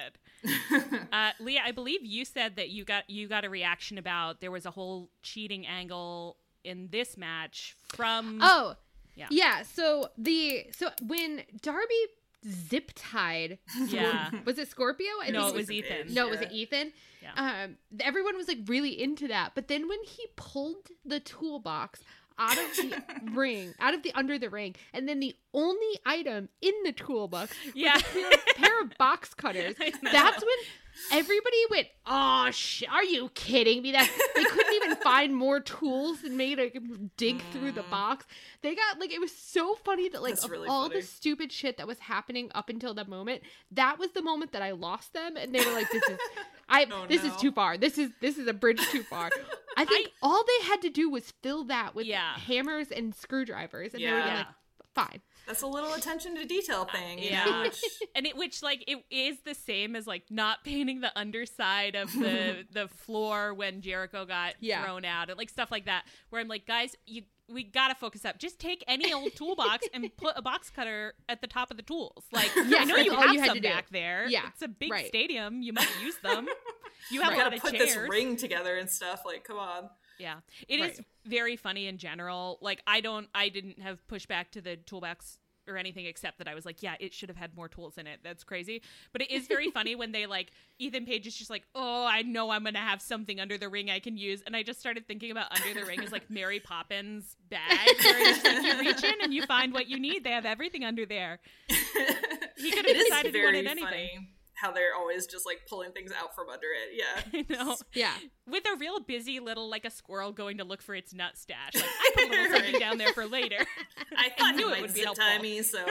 Leah, I believe you said that you got a reaction about there was a whole cheating angle in this match from... Oh, yeah. So when Darby zip tied, was it Scorpio? No, it was Ethan. No, was it Ethan? Yeah. Everyone was like really into that, but then when he pulled the toolbox out of the ring, out of the under the ring, and then the only item in the toolbox was a pair of box cutters. That's when everybody went, "Oh shit! Are you kidding me?" That they couldn't even find more tools and made a dig through the box. They got like, it was so funny that like really all funny. the stupid shit that was happening up until that moment, that was the moment that I lost them, and they were like, "This is." This is too far. This is a bridge too far. I think all they had to do was fill that with hammers and screwdrivers, and they were like, fine. That's a little attention to detail thing, you yeah. know? And it is the same as like not painting the underside of the floor when Jericho got thrown out and like stuff like that. Where I'm like, guys, we gotta focus up. Just take any old toolbox and put a box cutter at the top of the tools. Like, I know you have some back there. Yeah, it's a big stadium. You might use them. You have a lot of chairs. Put this ring together and stuff. Like, come on. Yeah, it is very funny in general. Like, I didn't have pushback to the toolbox or anything except that I was like, yeah, it should have had more tools in it. That's crazy. But it is very funny when they like, Ethan Page is just like, oh, I know I'm going to have something under the ring I can use. And I just started thinking about under the ring as like Mary Poppins' bag. Where it's like you reach in and you find what you need. They have everything under there. He could have decided he wanted anything. Funny how they're always just like pulling things out from under it. Yeah. I know. Yeah. With a real busy little, like a squirrel going to look for its nut stash. Like, I put a little something down there for later. I thought knew it would be helpful. Me, so.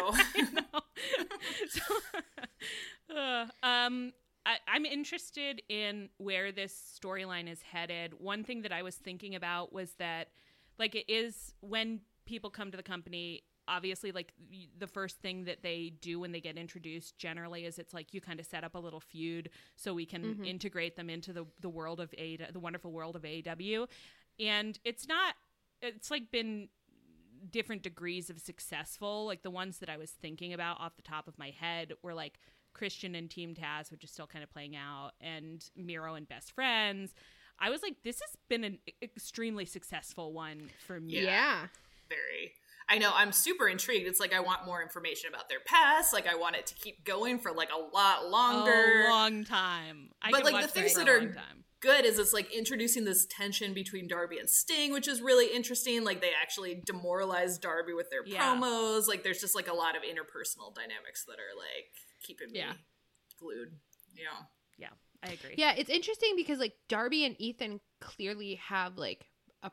I'm interested in where this storyline is headed. One thing that I was thinking about was that, like, it is when people come to the company, obviously, like, the first thing that they do when they get introduced generally is it's like you kind of set up a little feud so we can integrate them into the world of the wonderful world of AEW. And it's like been different degrees of successful. Like, the ones that I was thinking about off the top of my head were like Christian and Team Taz, which is still kind of playing out, and Miro and Best Friends. I was like, this has been an extremely successful one for me. Yeah. Very. I know, I'm super intrigued. It's like I want more information about their past. Like, I want it to keep going for like a lot longer. A long time. But like the things that are good is it's like introducing this tension between Darby and Sting, which is really interesting. Like, they actually demoralize Darby with their promos. Like, there's just like a lot of interpersonal dynamics that are like keeping me glued. Yeah. Yeah, I agree. Yeah, it's interesting because like Darby and Ethan clearly have like a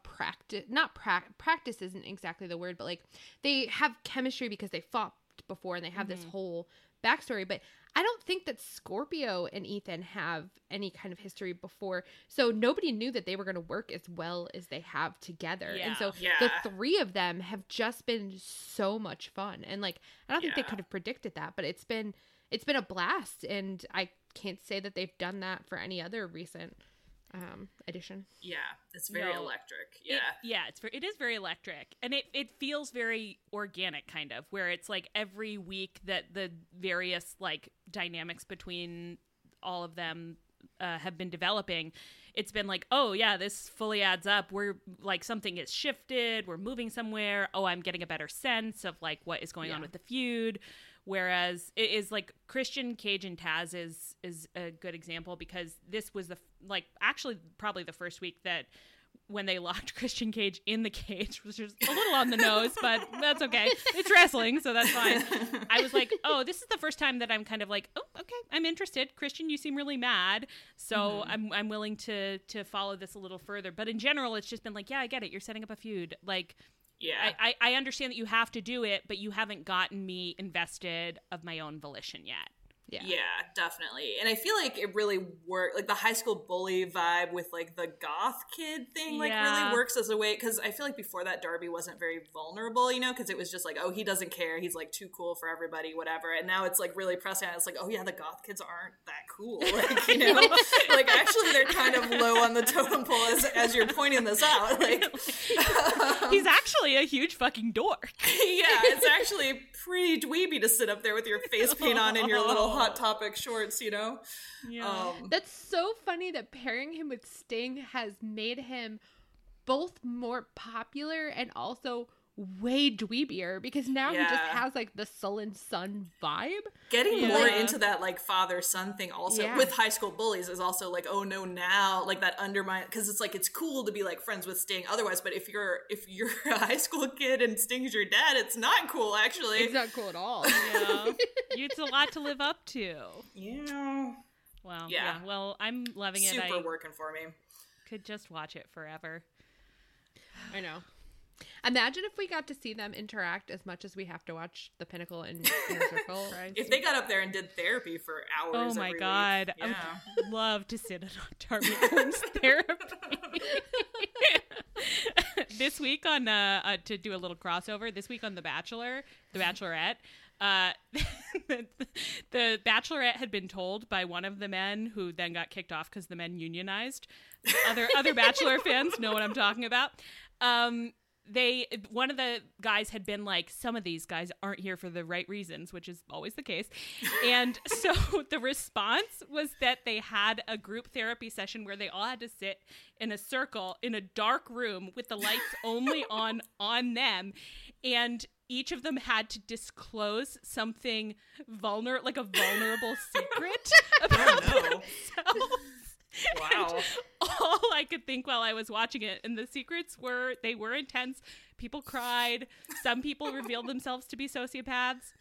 practice isn't exactly the word, but like they have chemistry because they fought before and they have this whole backstory. But I don't think that Scorpio and Ethan have any kind of history before, so nobody knew that they were going to work as well as they have together. And so the three of them have just been so much fun, and like I don't think they could have predicted that, but it's been a blast, and I can't say that they've done that for any other recent edition. Yeah, it's very electric. Yeah. It is very electric, and it feels very organic, kind of, where it's like every week that the various like dynamics between all of them have been developing, it's been like, oh yeah, this fully adds up. We're like, something is shifted, we're moving somewhere. Oh, I'm getting a better sense of like what is going on with the feud. Whereas it is like Christian, Cage, and Taz is a good example, because this was actually probably the first week that when they locked Christian Cage in the cage, which was a little on the nose, but that's okay. It's wrestling, so that's fine. I was like, oh, this is the first time that I'm kind of like, oh, okay, I'm interested. Christian, you seem really mad, so I'm willing to follow this a little further. But in general, it's just been like, yeah, I get it. You're setting up a feud. Like, yeah, I understand that you have to do it, but you haven't gotten me invested of my own volition yet. Yeah, definitely. And I feel like it really worked. Like the high school bully vibe with like the goth kid thing, like really works as a way. Because I feel like before that, Darby wasn't very vulnerable, you know, because it was just like, oh, he doesn't care. He's like too cool for everybody, whatever. And now it's like really pressing on. It's like, oh yeah, the goth kids aren't that cool. Like, you know, like actually they're kind of low on the totem pole as you're pointing this out. Like, he's actually a huge fucking dork. Yeah, it's actually pretty dweeby to sit up there with your face paint on and your little Hot Topic shorts, you know? Yeah. That's so funny that pairing him with Sting has made him both more popular and also way dweebier, because now he just has like the sullen son vibe. Getting more into that like father-son thing also with high school bullies is also like, oh no, now like that undermine, because it's like it's cool to be like friends with Sting otherwise, but if you're a high school kid and Sting's your dad, it's not cool actually. It's not cool at all. Yeah. It's a lot to live up to. Yeah. Well, yeah. Well, I'm loving it. Super working for me. Could just watch it forever. I know. Imagine if we got to see them interact as much as we have to watch The Pinnacle and Inner Circle. Right? If they got up there and did therapy for hours. Oh my God. Week, I would love to sit in on Darby Allin's therapy. This week on, to do a little crossover, this week on The Bachelorette, the Bachelorette had been told by one of the men, who then got kicked off because the men unionized. Other Bachelor fans know what I'm talking about. One of the guys had been like, some of these guys aren't here for the right reasons, which is always the case. And so the response was that they had a group therapy session where they all had to sit in a circle in a dark room with the lights only on them. And each of them had to disclose something like a vulnerable secret about themselves. Wow. And all I could think while I was watching it, and the secrets were intense. People cried. Some people revealed themselves to be sociopaths.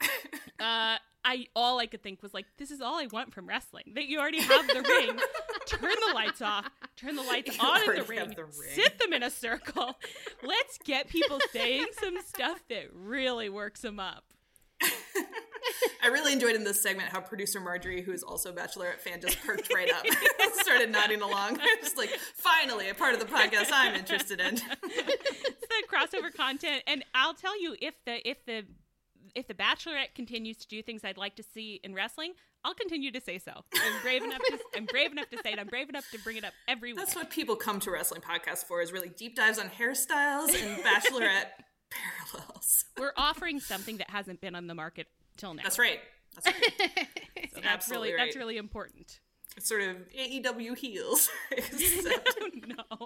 All I could think was like, this is all I want from wrestling. That you already have the ring. Turn the lights off. Turn the lights on in the ring. Sit them in a circle. Let's get people saying some stuff that really works them up. I really enjoyed in this segment how producer Marjorie, who is also a Bachelorette fan, just perked right up. Started nodding along. Just like, finally, a part of the podcast I'm interested in. It's the crossover content, and I'll tell you, if the Bachelorette continues to do things I'd like to see in wrestling, I'll continue to say so. I'm brave enough to say it. I'm brave enough to bring it up every week. That's what people come to wrestling podcasts for, is really deep dives on hairstyles and Bachelorette parallels. We're offering something that hasn't been on the market till now. That's right. So that's really important. It's sort of AEW heels. Except No.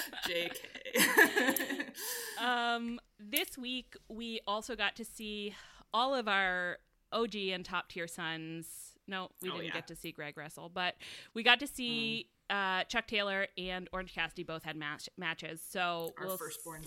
JK. This week we also got to see all of our OG and top tier sons. No, we didn't get to see Greg wrestle, but we got to see Chuck Taylor and Orange Cassidy both had matches. So our firstborn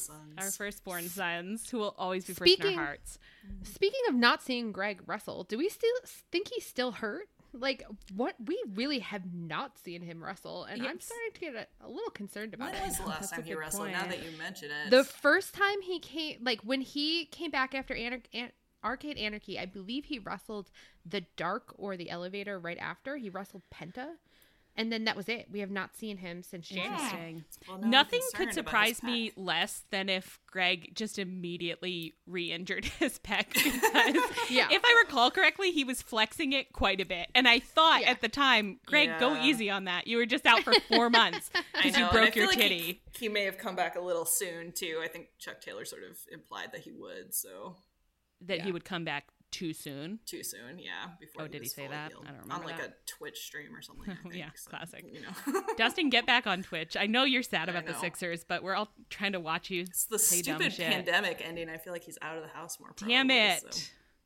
sons, who will always be first in our hearts. Speaking of not seeing Greg wrestle, do we still think he's still hurt? Like, what? We really have not seen him wrestle, and I'm starting to get a little concerned about it. When was the last time he wrestled? Now that you mention it, the first time he came, like when he came back after Arcade Anarchy, I believe he wrestled the Dark or the Elevator right after. He wrestled Penta. And then that was it. We have not seen him since January. Interesting. Well, nothing could surprise me less than if Greg just immediately re-injured his pec. Because if I recall correctly, he was flexing it quite a bit. And I thought at the time, Greg, go easy on that. You were just out for 4 months because you broke your titty. Like he may have come back a little soon, too. I think Chuck Taylor sort of implied that he would, so... That he would come back too soon? Too soon, yeah. Before did he say that? Healed. I don't remember. On like a Twitch stream or something. I think, classic. You know. Dustin, get back on Twitch. I know you're sad about the Sixers, but we're all trying to watch you. It's the say stupid dumb shit. Pandemic ending. I feel like he's out of the house more. Probably, damn it! So.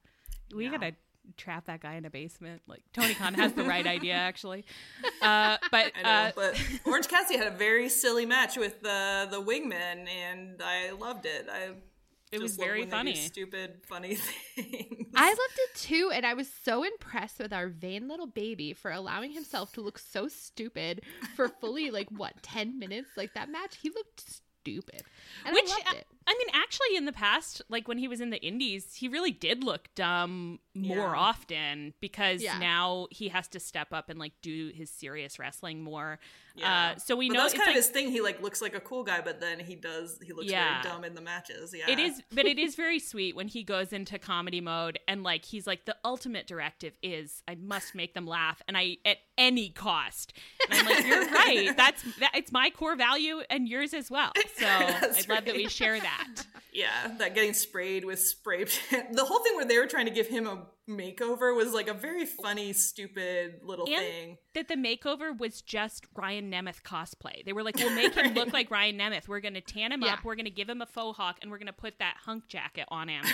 We gotta trap that guy in a basement. Like Tony Khan has the right idea, actually. But I know, but Orange Cassidy had a very silly match with the wingman, and I loved it. It was very funny. Stupid, funny things. I loved it too, and I was so impressed with our vain little baby for allowing himself to look so stupid for fully 10 minutes. Like that match, he looked stupid, and I loved it. I mean, actually, in the past, like when he was in the Indies, he really did look dumb more often because now he has to step up and do his serious wrestling more. Yeah. So we know that's kind of his thing. He looks like a cool guy, but then he looks very dumb in the matches. Yeah, it is, but it is very sweet when he goes into comedy mode and he's like, the ultimate directive is I must make them laugh, and I at any cost. And I'm like, you're right. It's my core value and yours as well. So I love that we share that. Yeah, that getting sprayed with spray. The whole thing where they were trying to give him a makeover was a very funny, stupid little thing. That the makeover was just Ryan Nemeth cosplay. They were like, we'll make him look like Ryan Nemeth. We're going to tan him up. We're going to give him a faux hawk, and we're going to put that hunk jacket on him.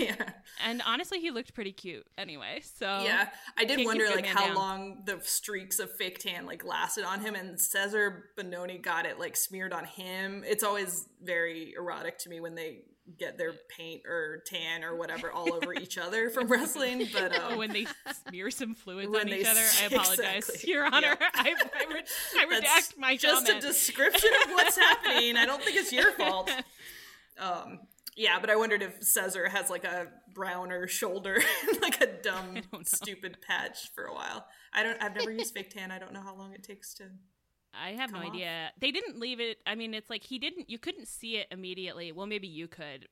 And honestly, he looked pretty cute anyway. So yeah, I did wonder how long the streaks of fake tan lasted on him, and Cesar Bononi got it smeared on him. It's always very erotic to me when they get their paint or tan or whatever all over each other from wrestling, but when they smear some fluids on each other, I apologize, Your Honor. I redact my just comment. A description of what's happening. I don't think it's your fault. Yeah, but I wondered if Cesar has a browner shoulder and a dumb stupid patch for a while. I've never used fake tan. I don't know how long it takes to I have no idea. They didn't leave it. I mean, it's you couldn't see it immediately. Well, maybe you could.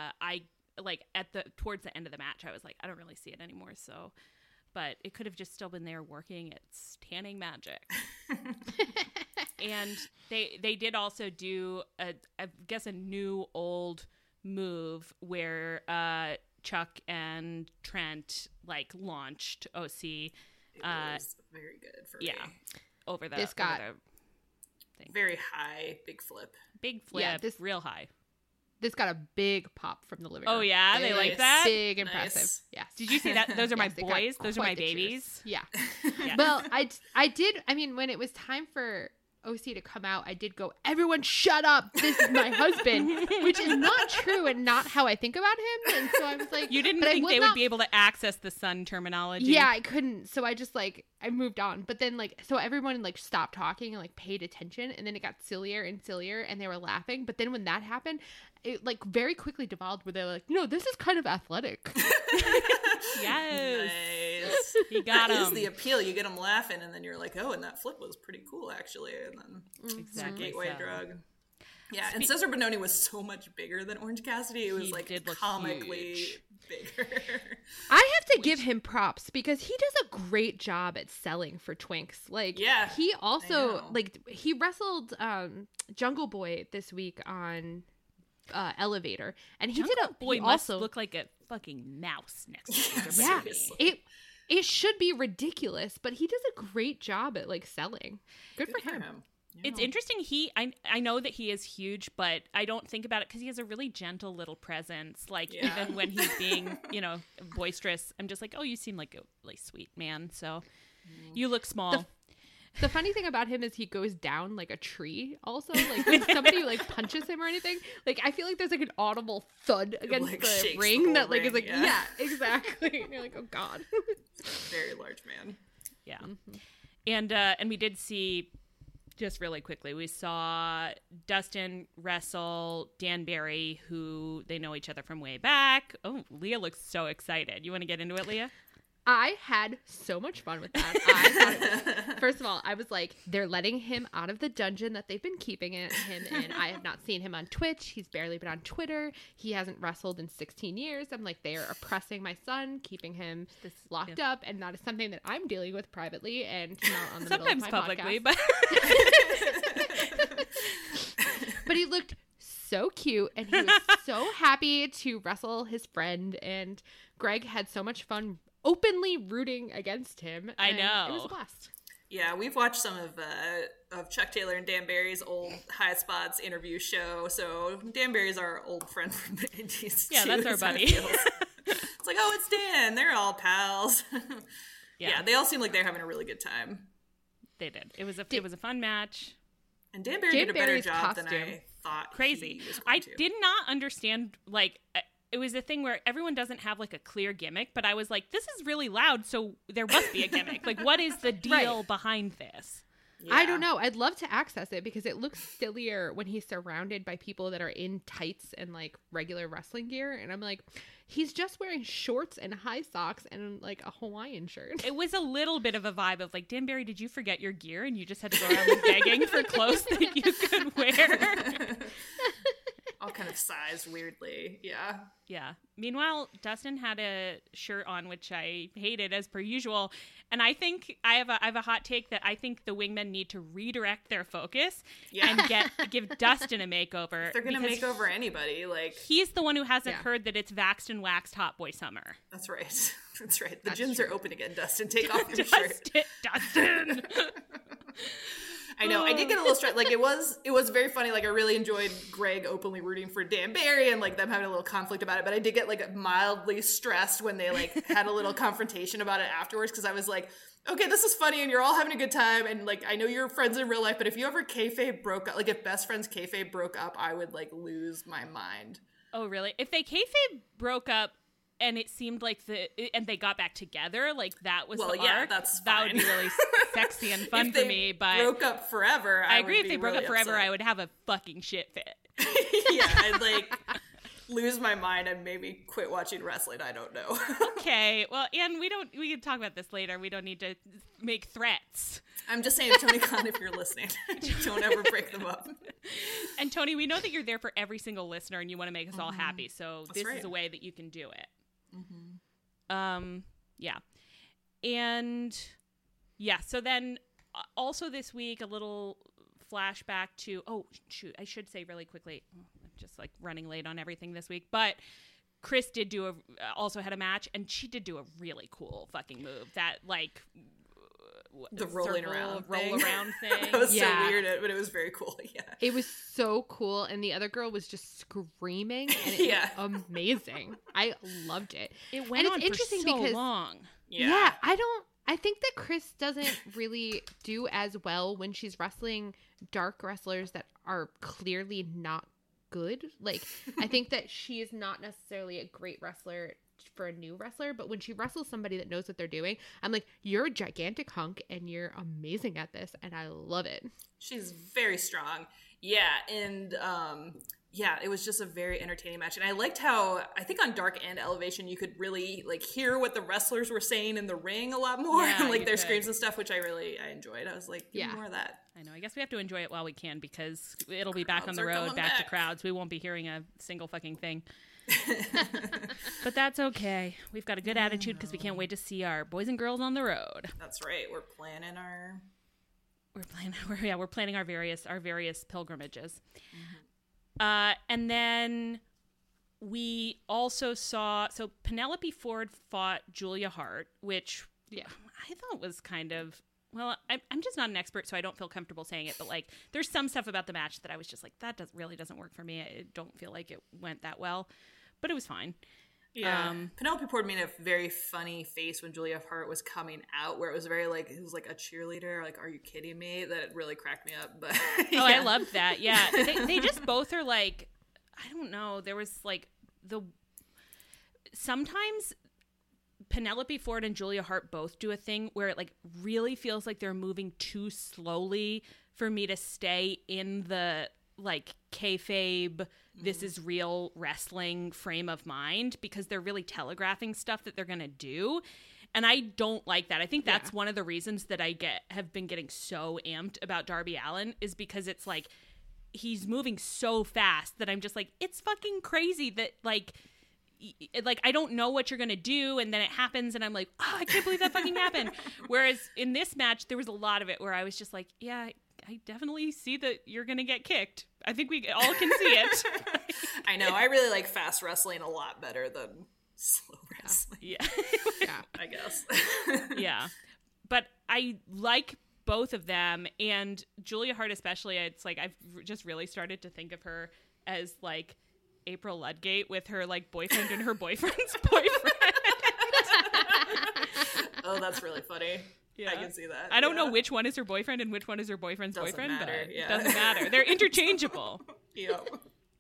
Towards the end of the match, I was like, I don't really see it anymore. So, but it could have just still been there working its tanning magic. And they did also do a new old move where Chuck and Trent launched OC. It was very good for me. Over the thing. Very high, big flip. Real high. This got a big pop from the living room. Oh yeah, they like that. Big, impressive. Nice. Yes. Did you see that? Those are my boys. Those are my babies. Yeah. Well, I did. I mean, when it was time for OC to come out, I did go, everyone shut up, this is my husband, which is not true and not how I think about him. And so I was like, you didn't think they would be able to access the son terminology? Yeah, I couldn't. So I just I moved on. But then so everyone stopped talking and paid attention, and then it got sillier and sillier, and they were laughing. But then when that happened, it very quickly devolved where they're like, no, this is kind of athletic. Yes. Nice. You got That is the appeal. You get them laughing, and then you're like, oh, and that flip was pretty cool, actually. And then exactly gateway drug. Yeah, and Cesar Bononi was so much bigger than Orange Cassidy. It was He like did look comically huge. bigger. I have to give him props because he does a great job at selling for twinks. Like, Yeah, he I also know. like he wrestled Jungle Boy this week on Elevator, and he Jungle did a Boy he must also look like a fucking mouse next to Cesar yeah Bononi. it should be ridiculous, but he does a great job at like selling. Good for him. It's interesting. I know that he is huge, but I don't think about it because he has a really gentle little presence. Like even when he's being, boisterous, I'm just like, oh, you seem like a really sweet man. So you look small. The funny thing about him is he goes down like a tree. Also, like when somebody like punches him or anything, like I feel like there's like an audible thud against like, the shakes the ring whole that like is ring, like yeah. exactly. And you're like, oh god. Very large man. Yeah. And we did see, just really quickly, we saw Dustin wrestle Dan Barry, who they know each other from way back. Oh, Leah looks so excited. You want to get into it, Leah? I had so much fun with that. First of all, I was like, they're letting him out of the dungeon that they've been keeping him in. I have not seen him on Twitch. He's barely been on Twitter. He hasn't wrestled in 16 years. I'm like, they are oppressing my son, keeping him locked up, and that is something that I'm dealing with privately and not on the Sometimes middle of my publicly, podcast. but But he looked so cute, and he was so happy to wrestle his friend, and Greg had so much fun openly rooting against him. I and know. It was a blast. Yeah, we've watched some of Chuck Taylor and Dan Barry's old High Spots interview show. So Dan Barry's our old friend from the Indies. Yeah, too, that's our so it buddy. feels- it's like, oh, it's Dan. They're all pals. Yeah, they all seem like they're having a really good time. they did. It was a fun match. And Dan Barry Dan did a better Barry's job than costume. I thought. Crazy. He was going I to. did not understand, like, it was a thing where everyone doesn't have like a clear gimmick, but I was like, this is really loud, so there must be a gimmick. Like, what is the deal behind this? Yeah. I don't know. I'd love to access it because it looks sillier when he's surrounded by people that are in tights and like regular wrestling gear. And I'm like, he's just wearing shorts and high socks and like a Hawaiian shirt. It was a little bit of a vibe of like, Dan Barry, did you forget your gear and you just had to go around like, begging for clothes that you could wear? All kind of sized weirdly. Yeah. Yeah. Meanwhile, Dustin had a shirt on, which I hated as per usual. And I think I have a hot take that I think the wingmen need to redirect their focus and give Dustin a makeover. If they're going to because make over anybody, like, he's the one who hasn't heard that it's waxed and waxed Hot Boy Summer. that's right. That's right. The gyms are open again, Dustin. Take off your shirt. Dustin. I know. I did get a little stressed. Like, it was very funny. Like, I really enjoyed Greg openly rooting for Dan Barry and like them having a little conflict about it. But I did get like mildly stressed when they like had a little confrontation about it afterwards, because I was like, okay, this is funny and you're all having a good time, and like I know you're friends in real life, but if you ever kayfabe broke up, like if best friends kayfabe broke up, I would like lose my mind. Oh, really? If they kayfabe broke up and it seemed like and they got back together, like that was the arc, that's that would fine. be really sexy and fun If for they me. But broke up forever, I I agree. would If they be broke really up forever, upset. I would have a fucking shit fit. Yeah, I'd like lose my mind and maybe quit watching wrestling. I don't know. Okay, well, and we can talk about this later. We don't need to make threats. I'm just saying, Tony Khan, if you're listening, don't ever break them up. And Tony, we know that you're there for every single listener and you want to make us all happy. So this right. is a way that you can do it. Yeah. And yeah, so then also this week, a little flashback to, oh shoot, I should say really quickly, I'm just like running late on everything this week, but Chris did also had a match, and she did do a really cool fucking move that like The rolling around roll thing. around thing. That was Yeah. so weird, but it was very cool. Yeah. It was so cool, and the other girl was just screaming, and it Yeah. was amazing. I loved it. It went and on it's interesting for so because long. yeah, I think that Chris doesn't really do as well when she's wrestling dark wrestlers that are clearly not good. Like, I think that she is not necessarily a great wrestler for a new wrestler, but when she wrestles somebody that knows what they're doing, I'm like, you're a gigantic hunk and you're amazing at this, and I love it. She's very strong. Yeah, and yeah, it was just a very entertaining match. And I liked how, I think on Dark and Elevation, you could really like hear what the wrestlers were saying in the ring a lot more, Yeah, and like you their could. screams and stuff, which I enjoyed. I was like, give me Yeah. more of that. I know. I guess we have to enjoy it while we can because it'll be back on Crowds the are road, coming back to back. crowds. We won't be hearing a single fucking thing. But that's okay. We've got a good attitude because we can't wait to see our boys and girls on the road. That's right. We're planning our... We're planning our various pilgrimages. And then we also saw Penelope Ford fought Julia Hart, which I thought was kind of, well, I'm just not an expert, so I don't feel comfortable saying it, but like there's some stuff about the match that I was just like, that really doesn't work for me. I don't feel like it went that well, but it was fine. Yeah. Penelope Ford made a very funny face when Julia Hart was coming out, where it was very like, it was like a cheerleader, like, are you kidding me? That really cracked me up. But Oh, I loved that. Yeah. They just both are like, I don't know. There was like sometimes Penelope Ford and Julia Hart both do a thing where it like really feels like they're moving too slowly for me to stay in the like kayfabe, this is real wrestling frame of mind, because they're really telegraphing stuff that they're going to do. And I don't like that. I think that's one of the reasons that I have been getting so amped about Darby Allin, is because it's like he's moving so fast that I'm just like, it's fucking crazy that like I don't know what you're going to do, and then it happens and I'm like, oh, I can't believe that fucking happened. Whereas in this match, there was a lot of it where I was just like, yeah, I definitely see that you're going to get kicked. I think we all can see it. I know. I really like fast wrestling a lot better than slow wrestling. Yeah. I guess. Yeah. But I like both of them, and Julia Hart especially. It's like I've just really started to think of her as like April Ludgate with her like boyfriend and her boyfriend's boyfriend. Oh, that's really funny. Yeah. I can see that. I don't know which one is her boyfriend and which one is her boyfriend's Doesn't boyfriend, matter, but yeah. it doesn't matter. They're interchangeable. Yep.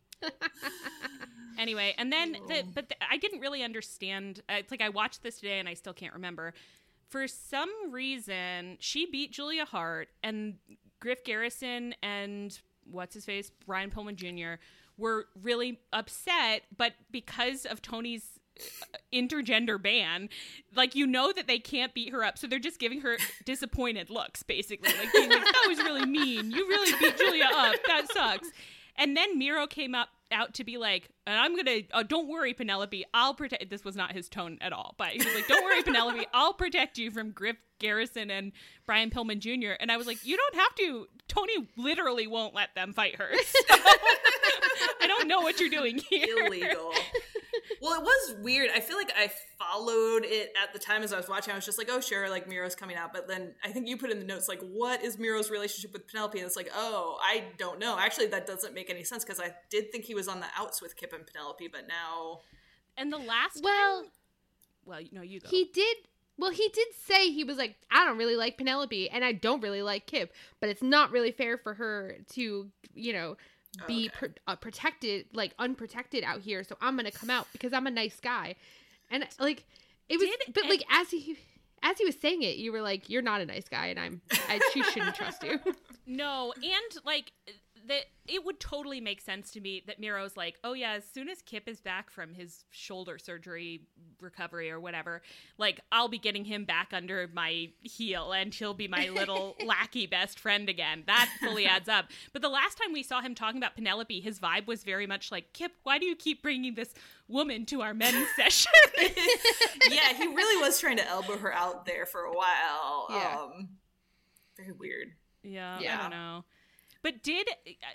Anyway, and then I didn't really understand. It's like I watched this today and I still can't remember. For some reason, she beat Julia Hart, and Griff Garrison and what's his face, Brian Pillman Jr. were really upset, but because of Tony's intergender ban, like, you know that they can't beat her up, so they're just giving her disappointed looks, basically, like being like, that was really mean, you really beat Julia up, that sucks. And then Miro came out to be like, and I'm gonna don't worry, Penelope, I'll protect. This was not his tone at all, but he was like, don't worry, Penelope, I'll protect you from Griff Garrison and Brian Pillman Jr. And I was like, you don't have to. Tony literally won't let them fight her, so I don't know what you're doing here. Illegal. Well, it was weird. I feel like I followed it at the time as I was watching. I was just like, oh, sure, like, Miro's coming out. But then I think you put in the notes, like, what is Miro's relationship with Penelope? And it's like, oh, I don't know. Actually, that doesn't make any sense, because I did think he was on the outs with Kip and Penelope, but now... And the last Well, time... Well, no, you go. he did say, he was like, I don't really like Penelope and I don't really like Kip, but it's not really fair for her to, you know, be protected, like unprotected out here. So I'm going to come out because I'm a nice guy. And like, it was, like as he was saying it, you were like, you're not a nice guy and she shouldn't trust you. No, and like that, it would totally make sense to me that Miro's like, oh yeah, as soon as Kip is back from his shoulder surgery recovery or whatever, like, I'll be getting him back under my heel and he'll be my little lackey best friend again. That fully adds up. But the last time we saw him talking about Penelope, his vibe was very much like, Kip, why do you keep bringing this woman to our men's session? Yeah, he really was trying to elbow her out there for a while. Yeah. Very weird. Yeah, Yeah. I don't know. But did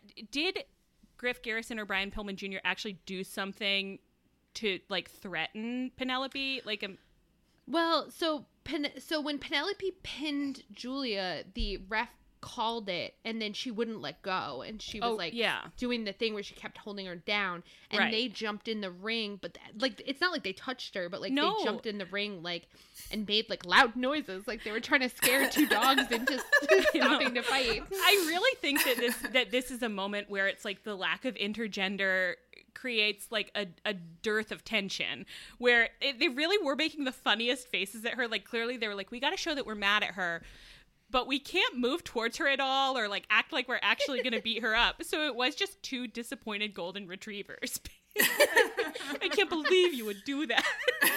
Griff Garrison or Brian Pillman Jr. actually do something to like threaten Penelope? Like, Well, so when Penelope pinned Julia, the ref called it, and then she wouldn't let go, and she was doing the thing where she kept holding her down, and Right. they jumped in the ring, but like, it's not like they touched her, but like No. they jumped in the ring, like, and made like loud noises, like they were trying to scare two dogs into stopping to fight. I really think that this is a moment where it's like the lack of intergender creates like a dearth of tension, where they really were making the funniest faces at her. Like, clearly they were like, we got to show that we're mad at her, but we can't move towards her at all or like act like we're actually going to beat her up. So it was just 2 disappointed golden retrievers. I can't believe you would do that.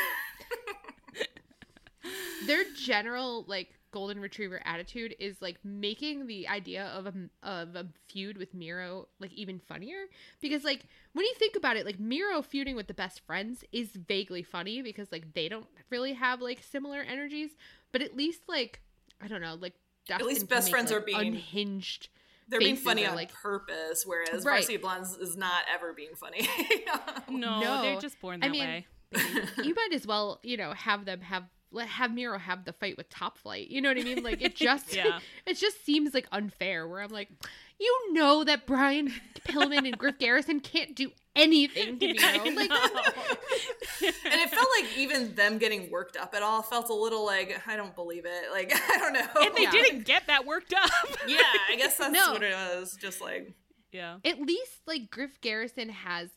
Their general like golden retriever attitude is like making the idea of a feud with Miro like even funnier, because like when you think about it, like Miro feuding with the best friends is vaguely funny because like they don't really have like similar energies, but at least like I don't know, like Dustin at least best friends like, are being unhinged. They're being funny or, on like, purpose, whereas right. Varsity Blondes is not ever being funny. No, they're just born that way. You might as well, you know, have Miro have the fight with Top Flight. You know what I mean? Like it just it just seems like unfair, where I'm like, you know that Brian Pillman and Griff Garrison can't do anything to Miro. Like and it felt like even them getting worked up at all felt a little like, I don't believe it. Like, I don't know. And they didn't get that worked up. Yeah, I guess that's what it was. Just like, yeah. At least like Griff Garrison has,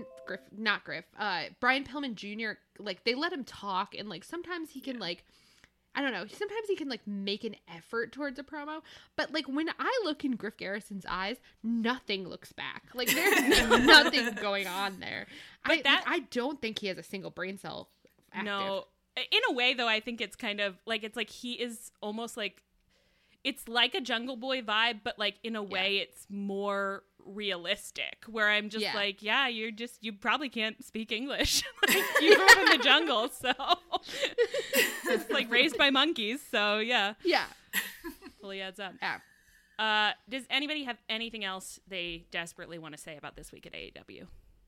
Brian Pillman Jr., like they let him talk, and like sometimes he can like, I don't know, sometimes he can like make an effort towards a promo, but like when I look in Griff Garrison's eyes, nothing looks back. Like there's nothing going on there. But I don't think he has a single brain cell active. No. In a way though, I think it's kind of like, it's like he is almost like, it's like a Jungle Boy vibe, but like in a way it's more realistic, where I'm just like, you probably can't speak English. Like you grew up in the jungle, so it's like raised by monkeys, so yeah fully adds up. Does anybody have anything else they desperately want to say about this week at AEW?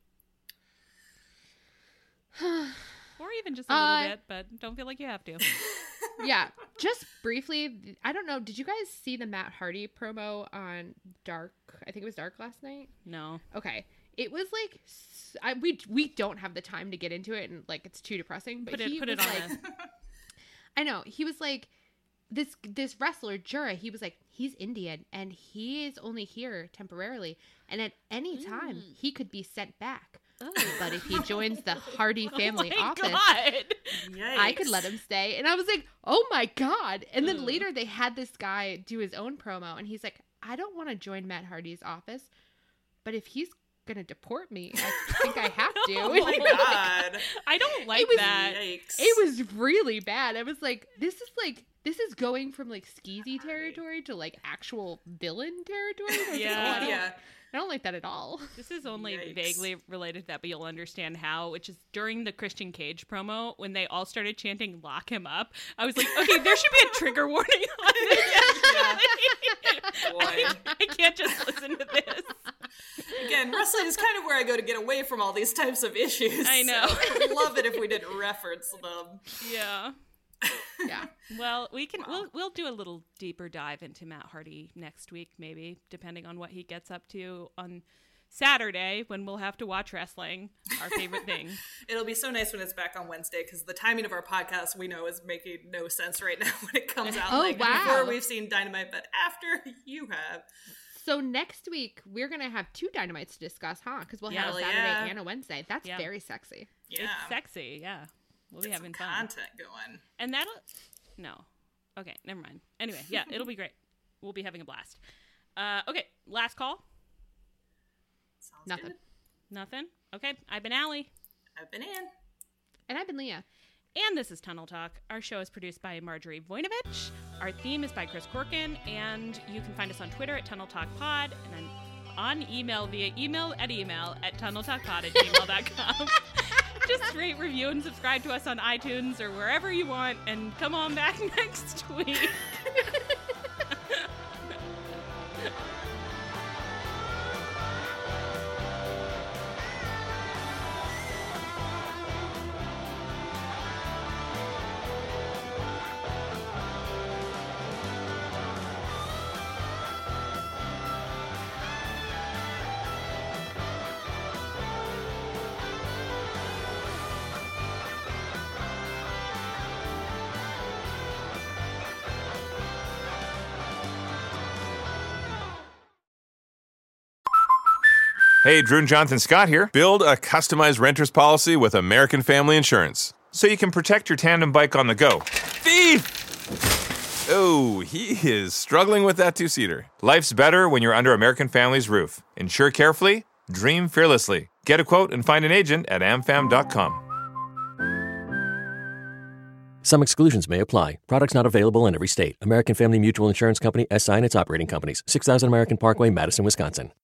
Or even just a little bit, but don't feel like you have to. Yeah, just briefly, I don't know, did you guys see the Matt Hardy promo on Dark? I think it was Dark last night? No. Okay. It was like, we don't have the time to get into it, and like it's too depressing. But put it on like, I know, he was like, this wrestler, Jura, he was like, he's Indian, and he is only here temporarily, and at any time, he could be sent back. But if he joins the Hardy family office, I could let him stay. And I was like, oh my God. And then later they had this guy do his own promo, and he's like, I don't want to join Matt Hardy's office, but if he's going to deport me, I think I have to. Oh my God. I don't like that. Yikes. It was really bad. I was like, this is going from like skeezy territory to like actual villain territory. I don't like that at all. This is only vaguely related to that, but you'll understand how, which is during the Christian Cage promo, when they all started chanting "lock him up," I was like, okay, there should be a trigger warning on this. I can't just listen to this. Again, wrestling is kind of where I go to get away from all these types of issues. I know. So I'd love it if we didn't reference them. Yeah. Yeah. Well, we'll do a little deeper dive into Matt Hardy next week, maybe, depending on what he gets up to on Saturday, when we'll have to watch wrestling, our favorite thing. It'll be so nice when it's back on Wednesday, because the timing of our podcast, we know, is making no sense right now when it comes out. Before we've seen Dynamite, but after you have. So next week, we're going to have 2 Dynamites to discuss, huh? Because we'll have a Saturday and a Wednesday. That's very sexy. Yeah. It's sexy, yeah. We'll be having fun. Content going. And no. Okay, never mind. Anyway, yeah, it'll be great. We'll be having a blast. Okay, last call. Sounds Nothing. good. Nothing? Okay, I've been Allie. I've been Ann. And I've been Leah. And this is Tunnel Talk. Our show is produced by Marjorie Voinovich. Our theme is by Chris Corkin. And you can find us on Twitter at Tunnel Talk Pod. And then on email via email at tunneltalkpod@gmail.com. Just rate, review, and subscribe to us on iTunes or wherever you want. And come on back next week. Hey, Drew and Jonathan Scott here. Build a customized renter's policy with American Family Insurance so you can protect your tandem bike on the go. Thief! Oh, he is struggling with that two-seater. Life's better when you're under American Family's roof. Insure carefully, dream fearlessly. Get a quote and find an agent at amfam.com. Some exclusions may apply. Products not available in every state. American Family Mutual Insurance Company, SI and its operating companies. 6000 American Parkway, Madison, Wisconsin.